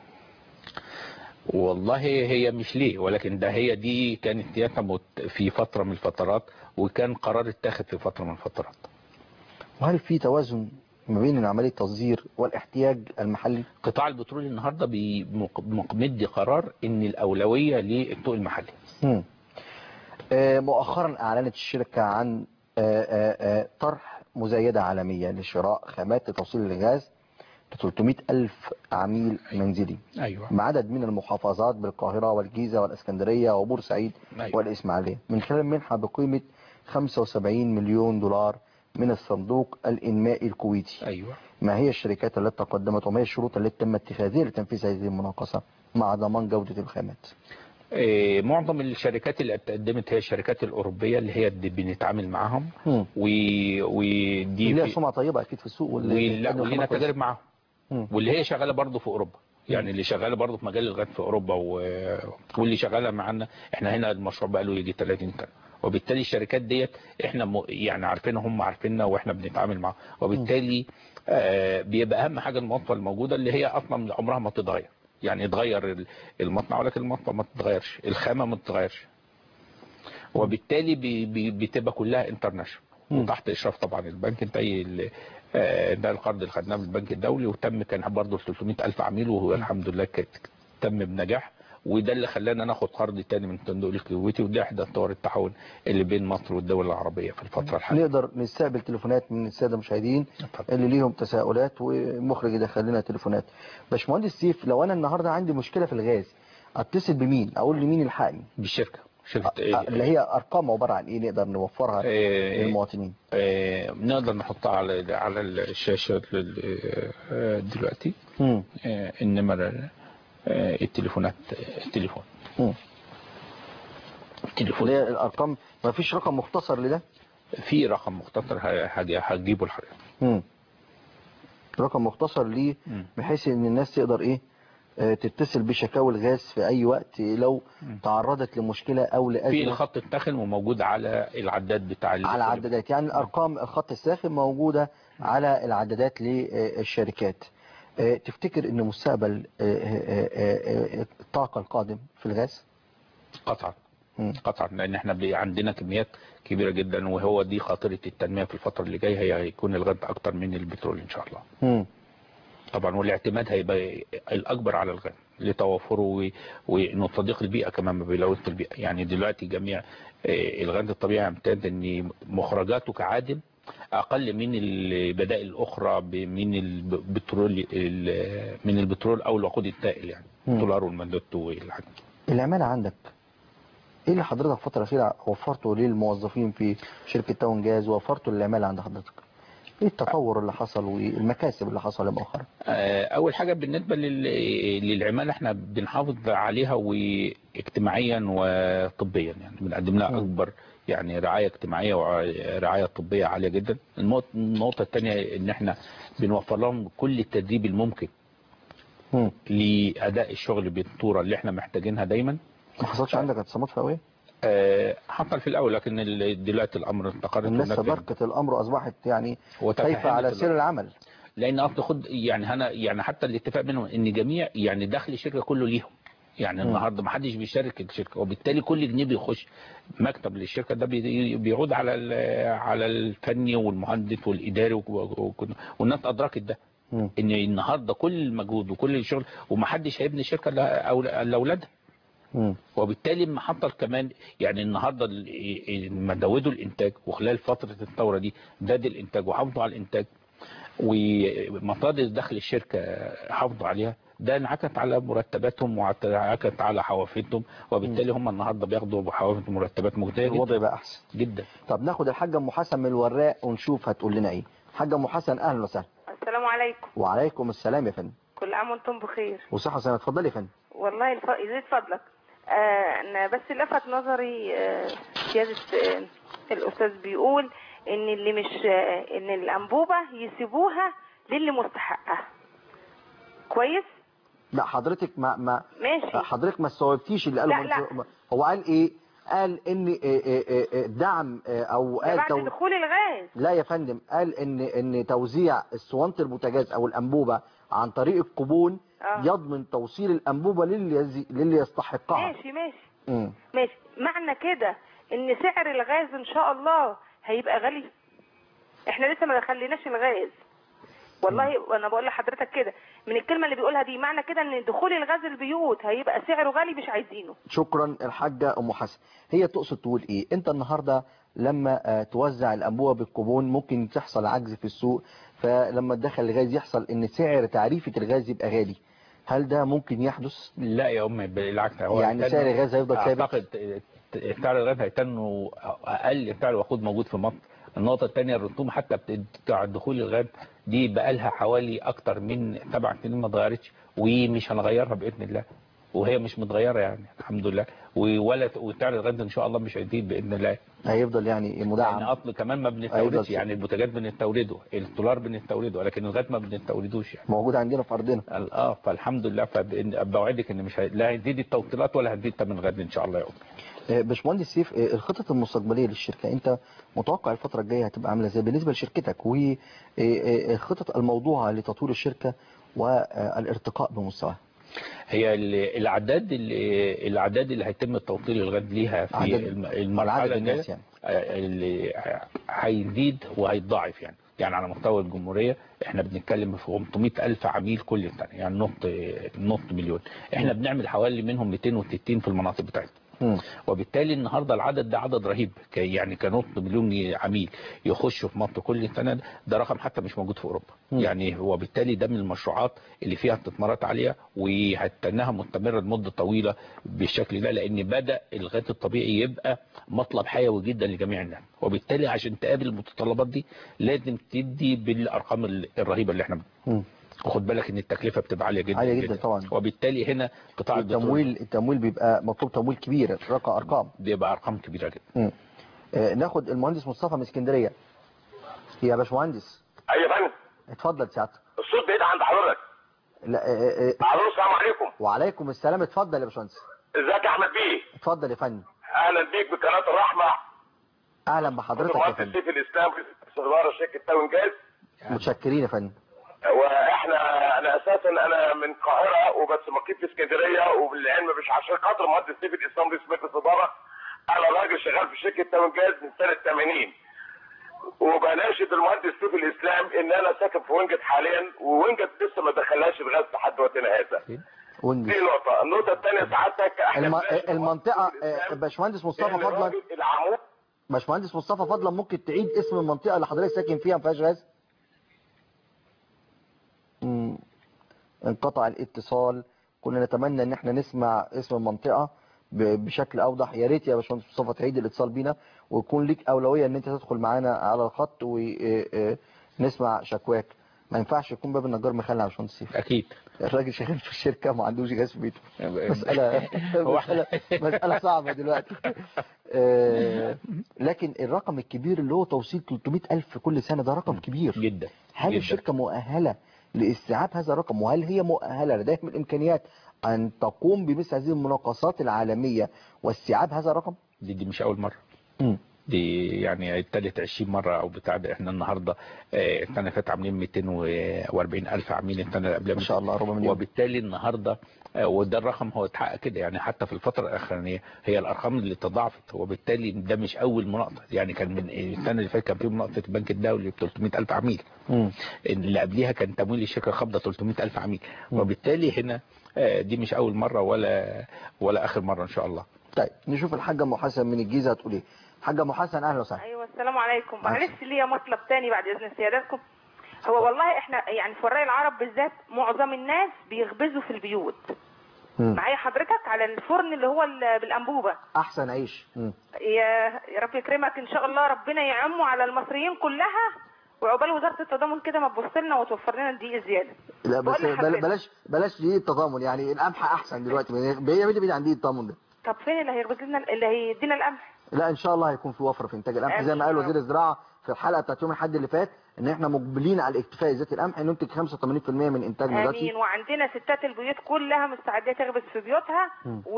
والله هي مش ليه، ولكن ده هي دي كانت سياسة في فترة من الفترات، وكان قرار اتاخد في فترة من الفترات.
وهل في توازن ما بين عملية التصدير والاحتياج المحلي؟
قطاع البترول النهاردة مدي قرار ان الاولوية للسوق المحلي.
مم. آه مؤخرا اعلنت الشركة عن آه آه طرح مزايدة عالمية لشراء خامات لتوصيل الغاز ل ثلاثمائة ألف عميل منزلي.
أيوة.
بعدد من المحافظات بالقاهرة والجيزة والاسكندرية وبورسعيد. أيوة. والإسماعيلية من خلال منحة بقيمة خمسة وسبعين مليون دولار من الصندوق الإنمائي الكويتي.
أيوة.
ما هي الشركات التي تقدمت وما هي الشروط التي تم اتخاذها لتنفيذ هذه المناقصة مع ضمان جودة الخامات؟
إيه معظم الشركات اللي قدمت هي الشركات الأوروبية اللي هي دي بنتعامل معاهم، ودي
ودي ليها سمعة طيبة أكيد في السوق،
ولينا تجارب معاهم، واللي هي شغالة برضه في أوروبا. يعني اللي شغالة برضه في مجال الغاز في أوروبا و... واللي شغالة معانا احنا هنا المشروع بقى له يجي ثلاثين سنة، وبالتالي الشركات ديت احنا م... يعني عارفينها، هم عارفيننا واحنا بنتعامل معاهم، وبالتالي آه بيبقى أهم حاجة المواصفة الموجودة اللي هي أصلا عمرها ما تتغير. يعني يتغير المصنع ولكن المصنع ما تتغيرش، الخامة ما تتغيرش، وبالتالي بي... بي... بتبقى كلها انترناشونال وتحت إشراف طبعا البنك. انتهي ده القرض اللي خدناه من البنك الدولي، وتم كان برضه ثلاثمائة ألف عميل، وهو الحمد لله تم بنجاح، وده اللي خلانا ناخد قرض تاني من الصندوق الكويتي، وده احدى طور التعاون اللي بين مصر والدول العربية في الفترة الحالية.
نقدر نستقبل تليفونات من السادة المشاهدين اللي ليهم تساؤلات، ومخرج يدخل لنا تليفونات. باشمهندس سيف، لو انا النهارده عندي مشكلة في الغاز اتصل بمين؟ اقول لمين يلحقني؟
بالشركة. شركة
اللي هي ارقام عبارة عن ايه نقدر نوفرها
إيه
للمواطنين؟
إيه نقدر نحطها على على الشاشة دلوقتي. إيه انما التليفونات التليفون
م.
التليفون
اللي هي الارقام، ما فيش رقم مختصر لده؟
في رقم مختصر هتجيبه الحقيقة.
رقم مختصر ليه بحيث ان الناس تقدر ايه تتصل بشكاوى الغاز في اي وقت لو تعرضت لمشكلة او لأزمة.
في الخط الساخن وموجود على العداد بتاع
على العدادات، يعني الارقام الخط الساخن موجودة على العدادات للشركات. تفتكر ان مستقبل الطاقة القادم في الغاز؟
قطعا قطعا، لان احنا عندنا كميات كبيرة جدا، وهو دي خاطرة التنمية في الفترة اللي جاية، هي هيكون الغاز اكتر من البترول ان شاء الله.
م.
طبعا، والاعتماد هيبقى الاكبر على الغاز لتوافره وانه صديق البيئة كمان ما بيلوث البيئة. يعني دلوقتي جميع الغاز الطبيعي يمتاز ان مخرجاته كعادم اقل من البدائل الاخرى من البترول من البترول او الوقود السائل، يعني الدولار والمازوت والحاجات.
العمالة عندك ايه اللي حضرتك الفترة الأخيرة وفرته للموظفين في شركة تاون جاز ووفرته للعمالة عند حضرتك؟ ايه التطور اللي حصل والمكاسب اللي حصل مؤخرا؟
اول حاجة بالنسبة للعمالة احنا بنحافظ عليها واجتماعيا وطبيا، يعني بنقدم لها اكبر يعني رعاية اجتماعية ورعاية طبية عالية جدا. النقطة الثانية ان احنا بنوفر لهم كل التدريب الممكن م. لأداء الشغل بالصورة اللي احنا محتاجينها دايما.
ما حصلش عندك اعتصامات فئوية؟
أه حصل في الاول، لكن دلوقتي الامر استقرت،
الناس تداركت الامر واصبحت يعني خايفة على سير العمل.
لان اصل خد يعني هنا يعني حتى الاتفاق بينهم ان جميع يعني دخل الشركة كله ليهم، يعني م. النهارده ما حدش بيشارك الشركة، وبالتالي كل جنيه بيخش مكتب للشركة ده بيعود على على الفني والمهندس والاداري، والناس ادركت ده م. ان النهارده كل المجهود وكل الشغل، وما حدش هيبني شركة الا اولادها. وبالتالي ما حصل كمان يعني النهارده لما زودوا الانتاج، وخلال فتره الثوره دي زاد الانتاج وحافظوا على الانتاج، ومصادر دخل الشركه حافظوا عليها، ده انعكس على مرتباتهم وانعكس على حوافزهم، وبالتالي هم النهارده بياخدوا حوافز مرتبات مجزيه جدا.
الوضع بقى احسن
جدا.
طب ناخد الحاجه ام حسن من الوراق ونشوف هتقول لنا ايه. حاجه ام حسن اهلا وسهلا.
السلام عليكم.
وعليكم السلام يا فندم.
كل عام وانتم بخير.
وصحه وسلامه. اتفضلي يا فندم.
والله الف... يزيد فضلك. آه انا بس لفت نظري آه سياده آه الاستاذ بيقول ان اللي مش آه ان الانبوبه يسيبوها للي مستحقها. كويس؟
لا حضرتك ما ما
ماشي.
حضرتك ما استوعبتيش اللي قاله.
لا لا.
هو قال ايه؟ قال ان دعم او
ده
قال
بعد
تو...
دخول الغاز.
لا يا فندم، قال ان ان توزيع اسطوانه البوتاجاز او الانبوبه عن طريق الكوبون
آه.
يضمن توصيل الانبوبه للي يزي... للي يستحقها.
ماشي ماشي.
امم
ماشي. معنى كده ان سعر الغاز ان شاء الله هيبقى غالي؟ احنا لسه ما دخلناش الغاز والله. وانا بقول لحضرتك كده من الكلمه اللي بيقولها دي، معنى كده ان دخول الغاز البيوت هيبقى سعره غالي مش عايزينه.
شكرا الحاجه ام حسن. هي تقصد تقول ايه؟ انت النهارده لما توزع الانبوبه بالكوبون ممكن تحصل عجز في السوق، فلما تدخل الغاز يحصل ان سعر تعريفه الغاز يبقى غالي. هل ده ممكن يحدث؟
لا يا امي بالعكس. هو
يعني سعر الغاز هيفضل ثابت؟
اعتقد سعر الغاز هيتنه اقل سعر وقود موجود في مصر. النقطة الثانية الرسوم حتى بتاع دخول الغاز دي بقالها حوالي أكتر من سبع سنين ما اتغيرتش، ومش هنغيرها بإذن الله، وهي مش متغيرة يعني الحمد لله. ولا وسعر الغاز إن شاء الله مش هيزيد بإذن الله،
هيفضل يعني مدعم.
يعني أصل كمان ما بنستوردش، يعني البوتاجاز بنستورده، الدولار بنستورده، لكن الغاز ما بنستوردوش يعني.
موجود عندنا في أرضنا.
اه فالحمد لله. فبوعدك إن مش هي... لا هتزيد التوصيلات ولا هتزيد ثمن الغاز إن شاء الله يا أمي.
باشمهندس سيف، الخطط المستقبليه للشركه انت متوقع الفتره الجايه هتبقى عامله ازاي بالنسبه لشركتك، والخطط الموضوعه لتطوير الشركه والارتقاء بمستواها؟
هي الاعداد اللي الاعداد اللي هيتم التوصيل الغاز ليها في المرحله الجايه يعني. اللي هيزيد وهيتضاعف يعني. يعني على مستوى الجمهوريه احنا بنتكلم في خمسمائة ألف عميل كل سنه، يعني نص نص مليون. احنا بنعمل حوالي منهم مئتين وستين في المناطق بتاعتنا. م. وبالتالي النهارده العدد ده عدد رهيب، يعني كنص مليون عميل يخشوا في مصر كل سنه، ده رقم حتى مش موجود في اوروبا. م. يعني وبالتالي ده من المشروعات اللي فيها استثمارات عاليه وهتنها مستمره لمده طويله بالشكل ده، لان بدا الغاز الطبيعي يبقى مطلب حيوي جدا لجميع الناس. وبالتالي عشان تقابل المتطلبات دي لازم تدي بالارقام الرهيبه اللي احنا م. وخد بالك ان التكلفه بتبقى عاليه جدا
عاليه جدا طبعا.
وبالتالي هنا قطاع
التمويل التمويل بيبقى مطلوب تمويل كبير، رقم ارقام
بيبقى ارقام كبيره جدا.
امم آه ناخد المهندس مصطفى من اسكندريه. يا باشمهندس.
ايوه يا فندم.
اتفضل سعادتك.
الصوت بعيد عند حضرتك.
لا آه
آه السلام عليكم.
وعليكم السلام. اتفضل يا باشمهندس.
ازيك يا احمد بيه؟
اتفضل يا فندم.
اهلا بيك بقناه الرحمه.
اهلا بحضرتك يا فندم.
سيف الاسلام في اداره شركه تاون جاز.
متشكرين يا فندم.
واحنا انا اساسا انا من القاهره وبس مقيم في اسكندريه، وبالعلم مش عشان خاطر مهندس سيف الاسلام رئيس مجلس الاداره. انا راجل شغال في شركه تاون جاز من سنه ثمانين، وبناشد المهندس سيف الاسلام ان انا ساكن في وينجت حاليا، ووينجت لسه ما دخلهاش الغاز لحد وقتنا هذا. دي نقطه. النقطه الثانيه سعادتك احنا
الم... المنطقه باشمهندس مصطفى فضلا باشمهندس مصطفى فضلا ممكن تعيد اسم المنطقه اللي حضرتك ساكن فيها ما فيهاش غاز؟ امم انقطع الاتصال. كنا نتمنى ان احنا نسمع اسم المنطقه بشكل اوضح. يا ريت يا باشمهندس مصطفى تعيد الاتصال بينا، ويكون ليك اولويه ان انت تدخل معانا على الخط ونسمع شكواك. ما ينفعش يكون باب النجار مخلع يا باشمهندس سيف.
اكيد.
الراجل شغال في الشركه ما عندوش غاز في بيته. مساله مساله مساله صعبه دلوقتي. لكن الرقم الكبير اللي هو توصيل ثلاثمائة ألف كل سنه ده رقم كبير
جدا.
هل
جداً.
الشركه مؤهله لاستيعاب هذا الرقم؟ وهل هي مؤهله لديها من الامكانيات ان تقوم بمثل هذه المناقصات العالميه واستيعاب هذا الرقم؟
دي, دي مش اول مره.
م.
دي يعني ابتدت عشرين مره او بتاع ده. احنا النهارده السنه اللي فاتت عاملين مئتين وأربعين ألف عميل، السنه اللي قبلها
ما شاء الله ربع مليون.
وبالتالي النهارده وده الرقم هو اتحقق كده، يعني حتى في الفتره الاخرانيه هي الارقام اللي تضاعفت. وبالتالي ده مش اول مناقصه، يعني كان من السنه اللي فاتت كان في مناقصه البنك الدولي ب ثلاثمائة ألف عميل.
م.
اللي قبليها كان تمويل الشركه خفضه ثلاثمائة ألف عميل. م. وبالتالي هنا دي مش اول مره ولا ولا اخر مره ان شاء الله.
طيب نشوف الحاجه ام حسن من الجيزه هتقول ايه. حاجه ام حسن اهلا وسهلا.
ايوه السلام عليكم. معلش ليا مطلب تاني بعد اذن سيادتكم. هو والله احنا يعني في الرأي العرب بالذات معظم الناس بيخبزوا في البيوت. معايا حضرتك على الفرن اللي هو بالانبوبه.
احسن عيش. م.
يا يا رب يكرمك ان شاء الله، ربنا يعمه على المصريين كلها، وعقبال وزاره التضامن كده ما تبص لنا وتوفر لنا الدقيق زياده.
لا بس بلاش بلاش دقيق التضامن، يعني القمح احسن دلوقتي. هي مين اللي عن دقيق التضامن ده؟
طب فين اللي هيخبز لنا اللي هيدينا القمح؟
لا ان شاء الله هيكون في وفره في انتاج القمح زي ما قال وزير الزراعه في الحلقه بتاعت يوم الاحد اللي فات ان احنا مقبلين على الاكتفاء الذاتي القمح، ننتج خمسة وثمانين بالمئة من انتاجنا ذاتي.
امين. وعندنا ستات البيوت كلها مستعده تخبز في بيوتها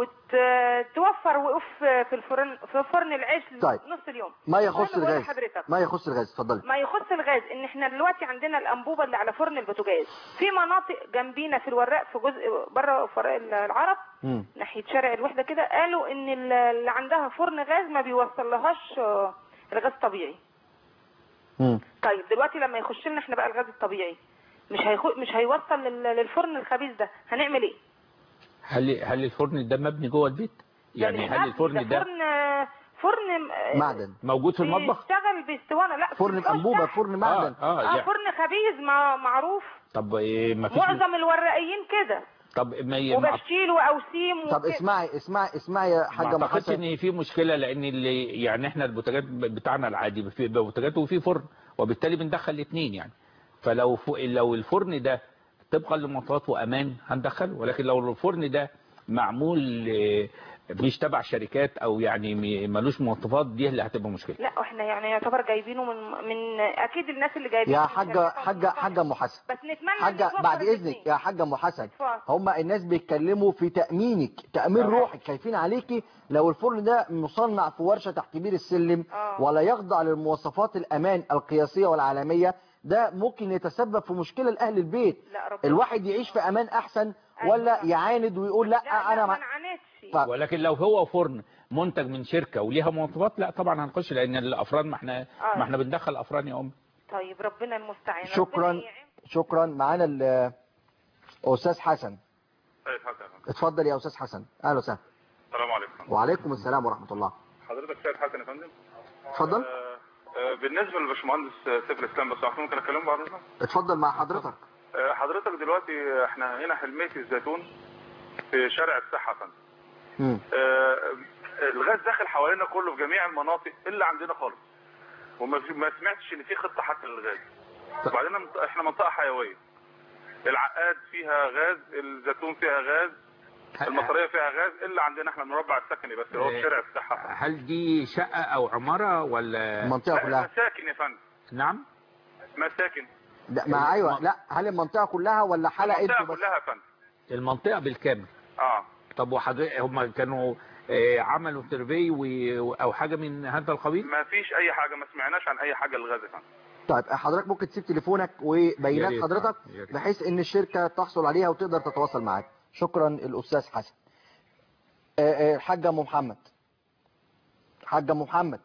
وتوفر وقوف في الفرن في فرن العيش
طيب.
نص اليوم.
ما يخص الغاز ما يخص الغاز اتفضلي.
ما يخص الغاز ان احنا دلوقتي عندنا الانبوبه اللي على فرن البوتاجاز في مناطق جنبينا في الوراق في جزء بره فرق العرب م. ناحيه شارع الوحده كده قالوا ان اللي عندها فرن غاز ما بيوصلهاش الغاز طبيعي.
مم.
طيب دلوقتي لما يخش لنا احنا بقى الغاز الطبيعي مش هيخو... مش هيوصل لل... للفرن الخبيث ده، هنعمل ايه؟
هل هل الفرن ده مبني جوه البيت؟ يعني هل الفرن ده
فرن فرن
معدن
موجود في المطبخ؟
بيشتغل باسطوانه. لا
فرن الانبوبه فرن معدن.
اه, آه,
آه فرن خبيث ما معروف.
طب إيه ما فيش
معظم الورقيين كده.
طب ما ي...
وبشيل واوسيم
طب اسمعي اسمعي اسمعي يا حاجه
محسن. ما اعتقدش ان في مشكله لان اللي يعني احنا البوتاجات بتاعنا العادي في بوتاجات وفي فرن وبالتالي بندخل الاثنين يعني. فلو ف... لو الفرن ده طبقا لمواصفات وامان هندخله، ولكن لو الفرن ده معمول مش تبع شركات او يعني ملوش مواصفات دي اللي هتبقى مشكله.
لا احنا يعني يعتبر جايبينه من من اكيد الناس اللي جايبينه
يا حاجه حاجه حاجه ام حسن
بس نتمنى
حاجه بعد اذنك يا حاجه ام حسن هم الناس بيتكلموا في تامينك تامين أوه. روحك خايفين عليكي لو الفرن ده مصنع في ورشه تحت بير السلم أوه. ولا يخضع للمواصفات الامان القياسيه والعالميه ده ممكن يتسبب في مشكله لاهل البيت. الواحد يعيش في امان احسن ولا يعاند ويقول لا,
لا
انا
ما
ف... ولكن لو هو فرن منتج من شركه وليها مواصفات لا طبعا هنخش لان الافران ما احنا آه. ما احنا بندخل افران يا ام.
طيب ربنا المستعان.
شكرا شكرا. معانا الاستاذ حسن.
طيب حسن
اتفضل يا استاذ حسن. اهلا وسهلا.
السلام عليكم.
وعليكم السلام ورحمه الله.
حضرتك سيد حسن يا فندم.
اتفضل.
آه آه بالنسبه للباشمهندس سيف الاسلام بس عشان ممكن اكلمه بعد اذنك.
اتفضل مع حضرتك.
آه حضرتك دلوقتي احنا هنا حلميه الزيتون في شارع الصحه يا فندم. آه الغاز داخل حوالينا كله في جميع المناطق الا عندنا خالص وما ما سمعتش ان في خطه حتى للغاز. وبعدين احنا منطقه حيويه العقاد فيها غاز الزيتون فيها غاز المطريه فيها غاز الا عندنا احنا المربع السكني بس اللي هو في شارع الصحه.
هل دي شقه او عماره ولا
المنطقه كلها؟
مساكن يا فندم.
نعم
مساكن.
لا ما ايوه لا هل المنطقه كلها ولا حلقه
المنطقه كلها يا فندم.
المنطقه بالكامل.
اه
طب وحضرتك هم كانوا عملوا سيرفي او حاجه من هذا القبيل؟
ما فيش اي حاجه ما سمعناش عن اي حاجه للغاز يا فندم.
طيب حضرتك ممكن تسيب تليفونك وبيانات حضرتك بحيث ان الشركه تحصل عليها وتقدر تتواصل معاك. شكرا الاستاذ حسن. الحاجه ام محمد. حاجه ام محمد.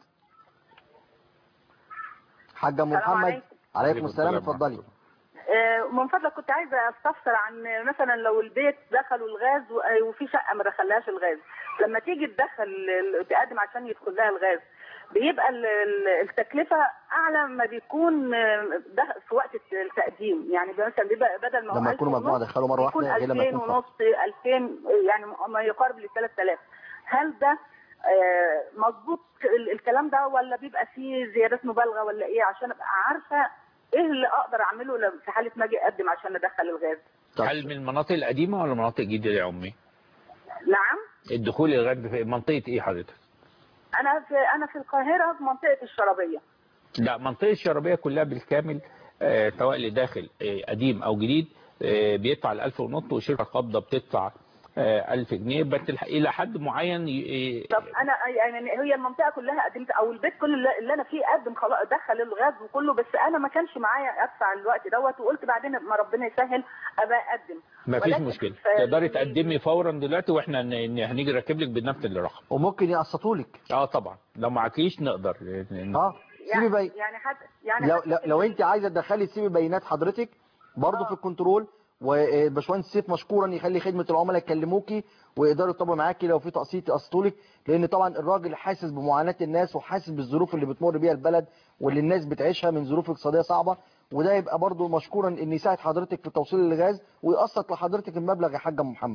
حاجه ام محمد. عليكم السلام اتفضلي.
من فضلك كنت عايزه استفسر عن مثلا لو البيت دخلوا الغاز وفي شقه ما دخلهاش الغاز لما تيجي تدخل تقدم عشان يدخل لها الغاز بيبقى التكلفه اعلى ما بيكون في وقت التقديم يعني مثلا بيبقى بدل ما هو
لما يكونوا مجموعه دخلوا مره واحده غير لما يكون
ونص ألفين يعني ما يقارب ل ثلاثة آلاف. هل ده مظبوط الكلام ده ولا بيبقى فيه زيادات مبالغه ولا ايه عشان ابقى عارفه ايه اللي اقدر اعمله في حاله ما اجي اقدم عشان ادخل الغاز؟
هل من المناطق القديمه ولا مناطق جديده يا امي؟
نعم.
الدخول الغاز في منطقه ايه حضرتك؟
انا في انا في القاهره في منطقه الشرابيه.
لا منطقه الشرابيه كلها بالكامل آه سواء اللي داخل آه قديم او جديد آه بيدفع الألف ونص وشركه قابضه بتدفع آه ألف جنيه بس الى حد معين. ي...
طب انا يعني هي المنطقه كلها قدمت او البيت كل اللي انا فيه قدم خلاص دخل الغاز وكله بس انا ما كانش معايا ادفع الوقت دوت وقلت بعدين ما ربنا يسهل ابقى اقدم.
ما فيش مشكله تقدري تقدمي فورا دلوقتي واحنا هنيجي نركب لك بنفس الرقم
وممكن يقسطوا لك.
اه طبعا لو معكيش نقدر.
اه سيبي بي...
يعني حتى يعني
لو,
حتى
لو, لو انت عايزه تدخلي سيبي بيانات حضرتك برضه في الكنترول وباشمهندس سيف مشكورا يخلي خدمه العملاء يكلموكي ويقدروا يطبقوا معاكي لو في تقسيط يقسطوا لك لان طبعا الراجل حاسس بمعاناه الناس وحاسس بالظروف اللي بتمر بيها البلد واللي الناس بتعيشها من ظروف اقتصاديه صعبه وده يبقى برضه مشكورا ان يساعد حضرتك في توصيل الغاز ويقسط لحضرتك المبلغ يا حاجه ام محمد.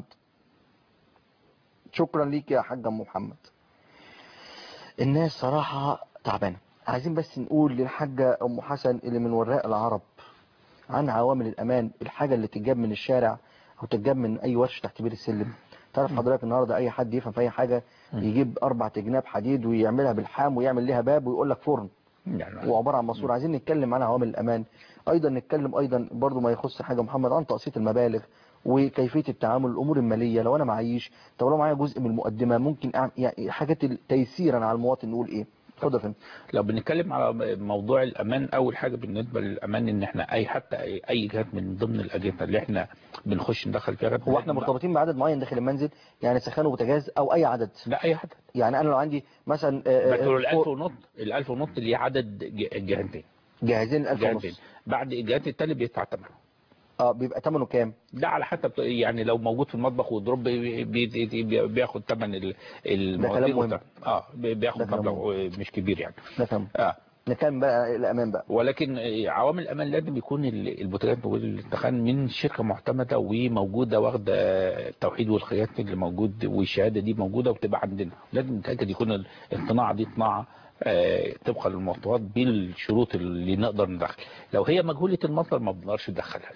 شكرا ليك يا حاجه ام محمد. الناس صراحه تعبانه. عايزين بس نقول للحاجه ام حسن اللي من وراء العرب عن عوامل الامان الحاجه اللي تتجاب من الشارع او تتجاب من اي ورشه تحت بير السلم. تعرف حضرتك النهارده اي حد يفهم في اي حاجه يجيب اربع جناب حديد ويعملها بالحام ويعمل ليها باب ويقول لك فرن
يعني
وعباره عن ماسوره. عايزين نتكلم عن عوامل الامان، ايضا نتكلم ايضا برضو ما يخص حاجه محمد عن تقسيط المبالغ وكيفيه التعامل، الامور الماليه لو انا معيش، طب لو معايا جزء من المقدمه ممكن أعمل يعني حاجات تيسيرا على المواطن نقول ايه؟ اتفضل يا فندم.
لو بنتكلم على موضوع الامان، اول حاجه بالنسبه للامان ان احنا اي حتى اي, أي جهات من ضمن الاجهزه اللي احنا بنخش ندخل فيها،
هو احنا مرتبطين بعدد معين داخل المنزل يعني سخان وبوتاجاز او اي عدد؟
لا اي عدد.
يعني انا لو عندي مثلا
بتقول الألف ونص، الألف ونص اللي عدد الجهازين،
جاهزين الألف ونص،
بعد الجهاز التالي بيدفع ثمنه.
اه بيبقى ثمنه كام؟
ده على حسب يعني، لو موجود في المطبخ ودروب بي بي بياخد ثمن المواتير. اه بياخد مبلغ مش كبير يعني.
ده كلام.
اه
نكمل بقى الامان بقى.
ولكن عوامل الامان لازم يكون البوتاجاز والسخان من شركه معتمده وموجوده، واخده التوحيد والقياس اللي موجود والشهاده دي موجوده وبتبقى عندنا. لازم نتاكد يكون الصناعه دي صناعه آه طبقا للمواصفات بالشروط اللي نقدر ندخل. لو هي مجهوله المصدر ما بنقدرش ندخلها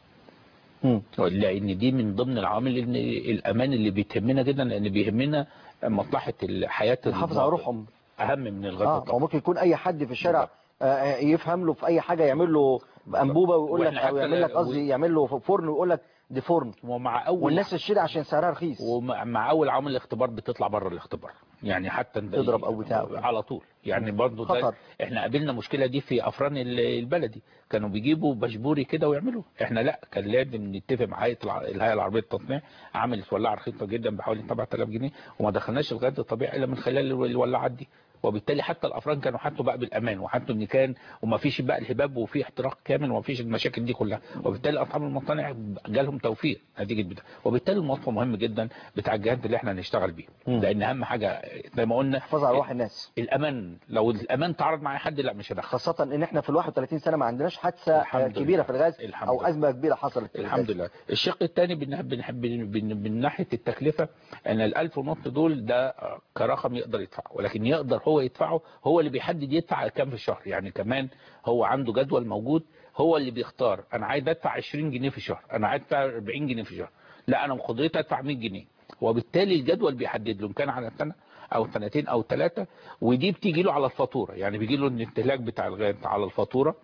له، لان دي من ضمن العوامل ان الامان اللي بيتهمنا جدا، لان بيهمنا مصلحه حياه
نحافظ على روحهم
اهم من الغاز.
اه هو ممكن يكون اي حد في الشارع آه يفهم له في اي حاجه، يعمل له انبوبه ويقول لك، او يعمل لك قصدي يعمل له فرن ويقول لك دي فرن،
ومع اول
والناس تشتري عشان سعرها رخيص،
ومع اول عامل الاختبار بتطلع بره الاختبار يعني، حتى
تضرب او بتاع
على طول يعني. برضه احنا قابلنا مشكله دي في افران البلدي، كانوا بيجيبوا بشبوري كده ويعملوا، احنا لا، كان لازم نتفق مع هيئه الهيئه العربيه للتصنيع، عملت ولاعه رخيصه جدا بحوالي سبعة آلاف جنيه، وما دخلناش الغاز الطبيعي الا من خلال الولاعات دي. وبالتالي حتى الافران كانوا حطوا بقى بالامان، وحطوا ان كان وما فيش بقى الهباب وفي احتراق كامل وما فيش المشاكل دي كلها، وبالتالي اصحاب المصانع جالهم توفير نتيجه ده. وبالتالي المواصفه مهم جدا بتاع الجهاز اللي احنا هنشتغل بيه، لان اهم حاجه زي ما قلنا
حفاظ على روح الناس،
الامان. لو الامان تعارض مع حد لا مش هدخل،
خاصه ان احنا في ال واحد وثلاثين سنه ما عندناش حادثه كبيره في الغاز او لله. ازمه كبيره حصلت في
الحمد
الغاز.
لله. الشق الثاني بنحب من ناحيه التكلفه، ان الألف ونص دول ده كرقم يقدر يدفعه، ولكن يقدر هو يدفعه، هو اللي بيحدد يدفع كام في الشهر يعني. كمان هو عنده جدول موجود، هو اللي بيختار انا عايز ادفع عشرين جنيه في الشهر، انا عايز ادفع أربعين جنيه في الشهر، لا انا بقدرتي ادفع مية جنيه. وبالتالي الجدول بيحدد له ان كان على سنه او سنتين او ثلاثه، ودي بتيجي له على الفاتوره يعني، بيجي له الاستهلاك بتاع الغاز على الفاتوره،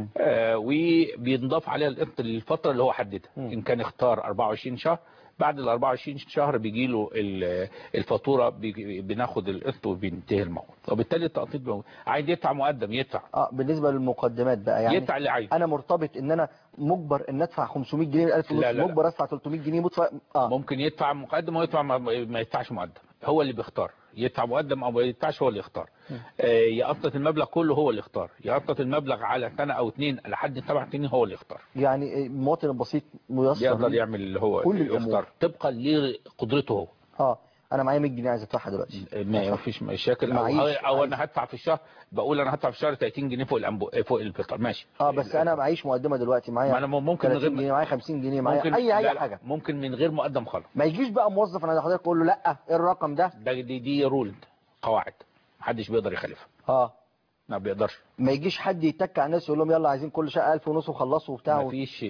آه وبينضاف عليها القسط للفتره اللي هو حددها. ان كان اختار أربعة وعشرين شهر، بعد ال أربعة وعشرين شهر بيجي له الفاتوره، بناخد القسط وبينتهي الموضوع. وبالتالي التقسيط عايز يدفع مقدم يدفع.
اه بالنسبه للمقدمات بقى يعني
يدفع اللي عايزه.
انا مرتبط ان انا مجبر ان ادفع خمسمية جنيه من ألف ونص، مجبر ادفع ثلاثمية جنيه مدفع.
اه ممكن يدفع مقدم ويدفع ما يدفعش مقدم، هو اللي بيختار يدفع مقدم او ما يدفعش، هو اللي يختار. آه يقسط المبلغ كله هو اللي يختار، يقسط المبلغ على سنه او اثنين لحد سبع سنين هو اللي يختار.
يعني المواطن البسيط ميسر
يقدر يعمل اللي هو
كل
يختار طبقا لقدرته هو.
اه انا معايا مية جنيه عايز ادفعها دلوقتي،
ما فيش مشاكل، او, أو انا هدفع في الشهر، بقول انا هدفع في الشهر ثلاثين جنيه فوق الأنبو... فوق الفطر ماشي.
اه بس انا معيش مقدمه دلوقتي، معايا
انا ممكن من غير
جنيه، معايا خمسين جنيه، معايا اي اي حاجه،
ممكن من غير مقدم خالص.
ما يجيش بقى موظف انا حضرتك اقول له لا ايه الرقم ده،
ده دي, دي رول قواعد محدش بيقدر يخالفها.
اه
ما بيقدرش.
ما يجيش حد يتك على الناس يقول لهم يلا عايزين كل شقه ألف ونص وخلصوا وبتاع.
ما فيش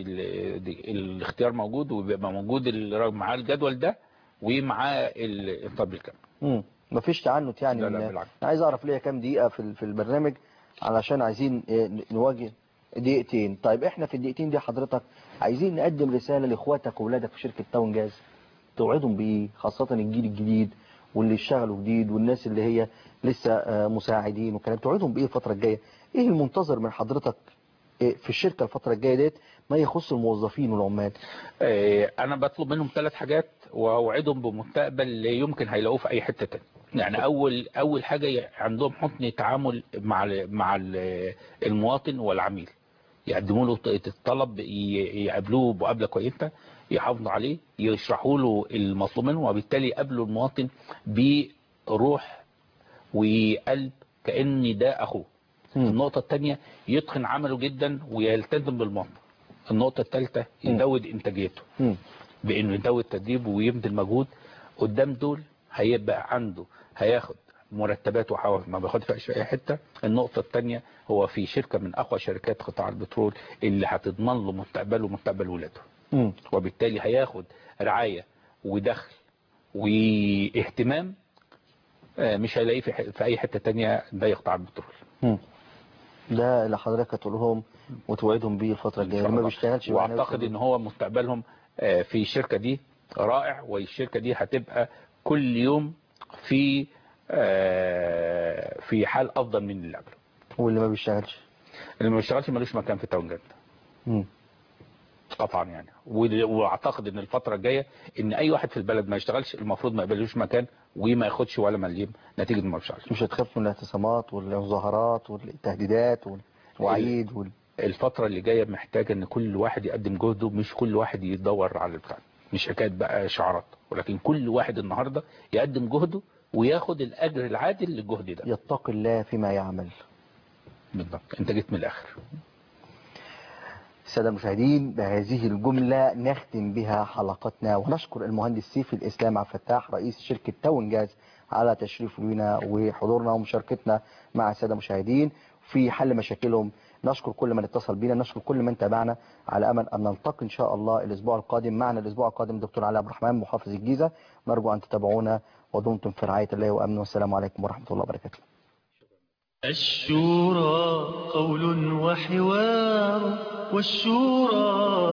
الاختيار موجود، وبيبقى موجود معاه الجدول ده ومعاه الطب الكامل.
امم مفيش تعنت يعني.
لا لا بالعكس.
انا عايز اعرف ليا كام دقيقه في في البرنامج علشان عايزين نواجه دقيقتين. طيب احنا في الدقيقتين دي حضرتك عايزين نقدم رساله لاخواتك واولادك في شركه تاون جاز، توعدهم بايه، خاصه الجيل الجديد واللي اشتغلوا جديد والناس اللي هي لسه مساعدين وكلام، توعدهم بايه الفتره الجايه؟ ايه المنتظر من حضرتك في الشركه الفتره الجايه ديت ما يخص الموظفين والعمال؟
انا بطلب منهم ثلاث حاجات واوعدهم بمستقبل يمكن هيلاقوه في اي حته ثانيه. يعني اول اول حاجه عندهم حسن تعامل مع مع المواطن والعميل، يقدموا له الطلب، يقابلوه مقابله كويسه، يحافظوا عليه، يشرحوا له المطلوب منه، وبالتالي يقابلوا المواطن بروح وقلب كأن ده اخوه. النقطه الثانيه يتقن عمله جدا ويلتزم بالمواطن. النقطه الثالثه يزود انتاجيته بانه يزود تدريبه ويبذل مجهود. قدام دول هيبقى عنده هياخد مرتبات وحوافز ما بياخدش في اي حته. النقطه الثانيه هو في شركه من اقوى شركات قطاع البترول اللي هتضمن له مستقبله ومستقبل ولاده، وبالتالي هياخد رعايه ودخل واهتمام مش هيلاقيه في, في اي حته ثانيه زي قطاع البترول.
ده اللي حضرتك هتقولهم وتوعدهم بيه الفترة الجاية اللي ما بيشتغلش معانا.
واعتقد ان هو مستقبلهم في الشركة دي رائع، والشركة دي هتبقى كل يوم في في حال افضل من اللي قبله.
واللي ما بيشتغلش
اللي ما بيشتغلش ملوش مكان في التاون جاد قطعا يعني. واعتقد ان الفترة الجاية ان اي واحد في البلد ما يشتغلش المفروض ما يقبلوش مكان وما ياخدش ولا مليم نتيجة ما بيشتغلش.
مش هتخاف من الاعتصامات والمظاهرات والتهديدات والوعيد وال...
الفترة اللي جاية محتاجة ان كل واحد يقدم جهده، مش كل واحد يدور على البتاع، مش حكاية بقى شعارات، ولكن كل واحد النهاردة يقدم جهده وياخد الاجر العادل للجهد ده.
يتقي الله فيما يعمل.
بالضبط، انت جيت من الاخر.
السادة المشاهدين، بهذه الجملة نختم بها حلقتنا، ونشكر المهندس سيف الإسلام عبد الفتاح رئيس شركة تاون جاز على تشريفه لنا وحضورنا ومشاركتنا مع السادة المشاهدين في حل مشاكلهم. نشكر كل من اتصل بنا، نشكر كل من تابعنا، على أمل أن نلتقي إن شاء الله الأسبوع القادم. معنا الأسبوع القادم دكتور علي عبد الرحمن محافظ الجيزة. نرجو أن تتابعونا ودمتم في رعاية الله وأمنه، والسلام عليكم ورحمة الله وبركاته.
الشورى قول وحوار، والشورى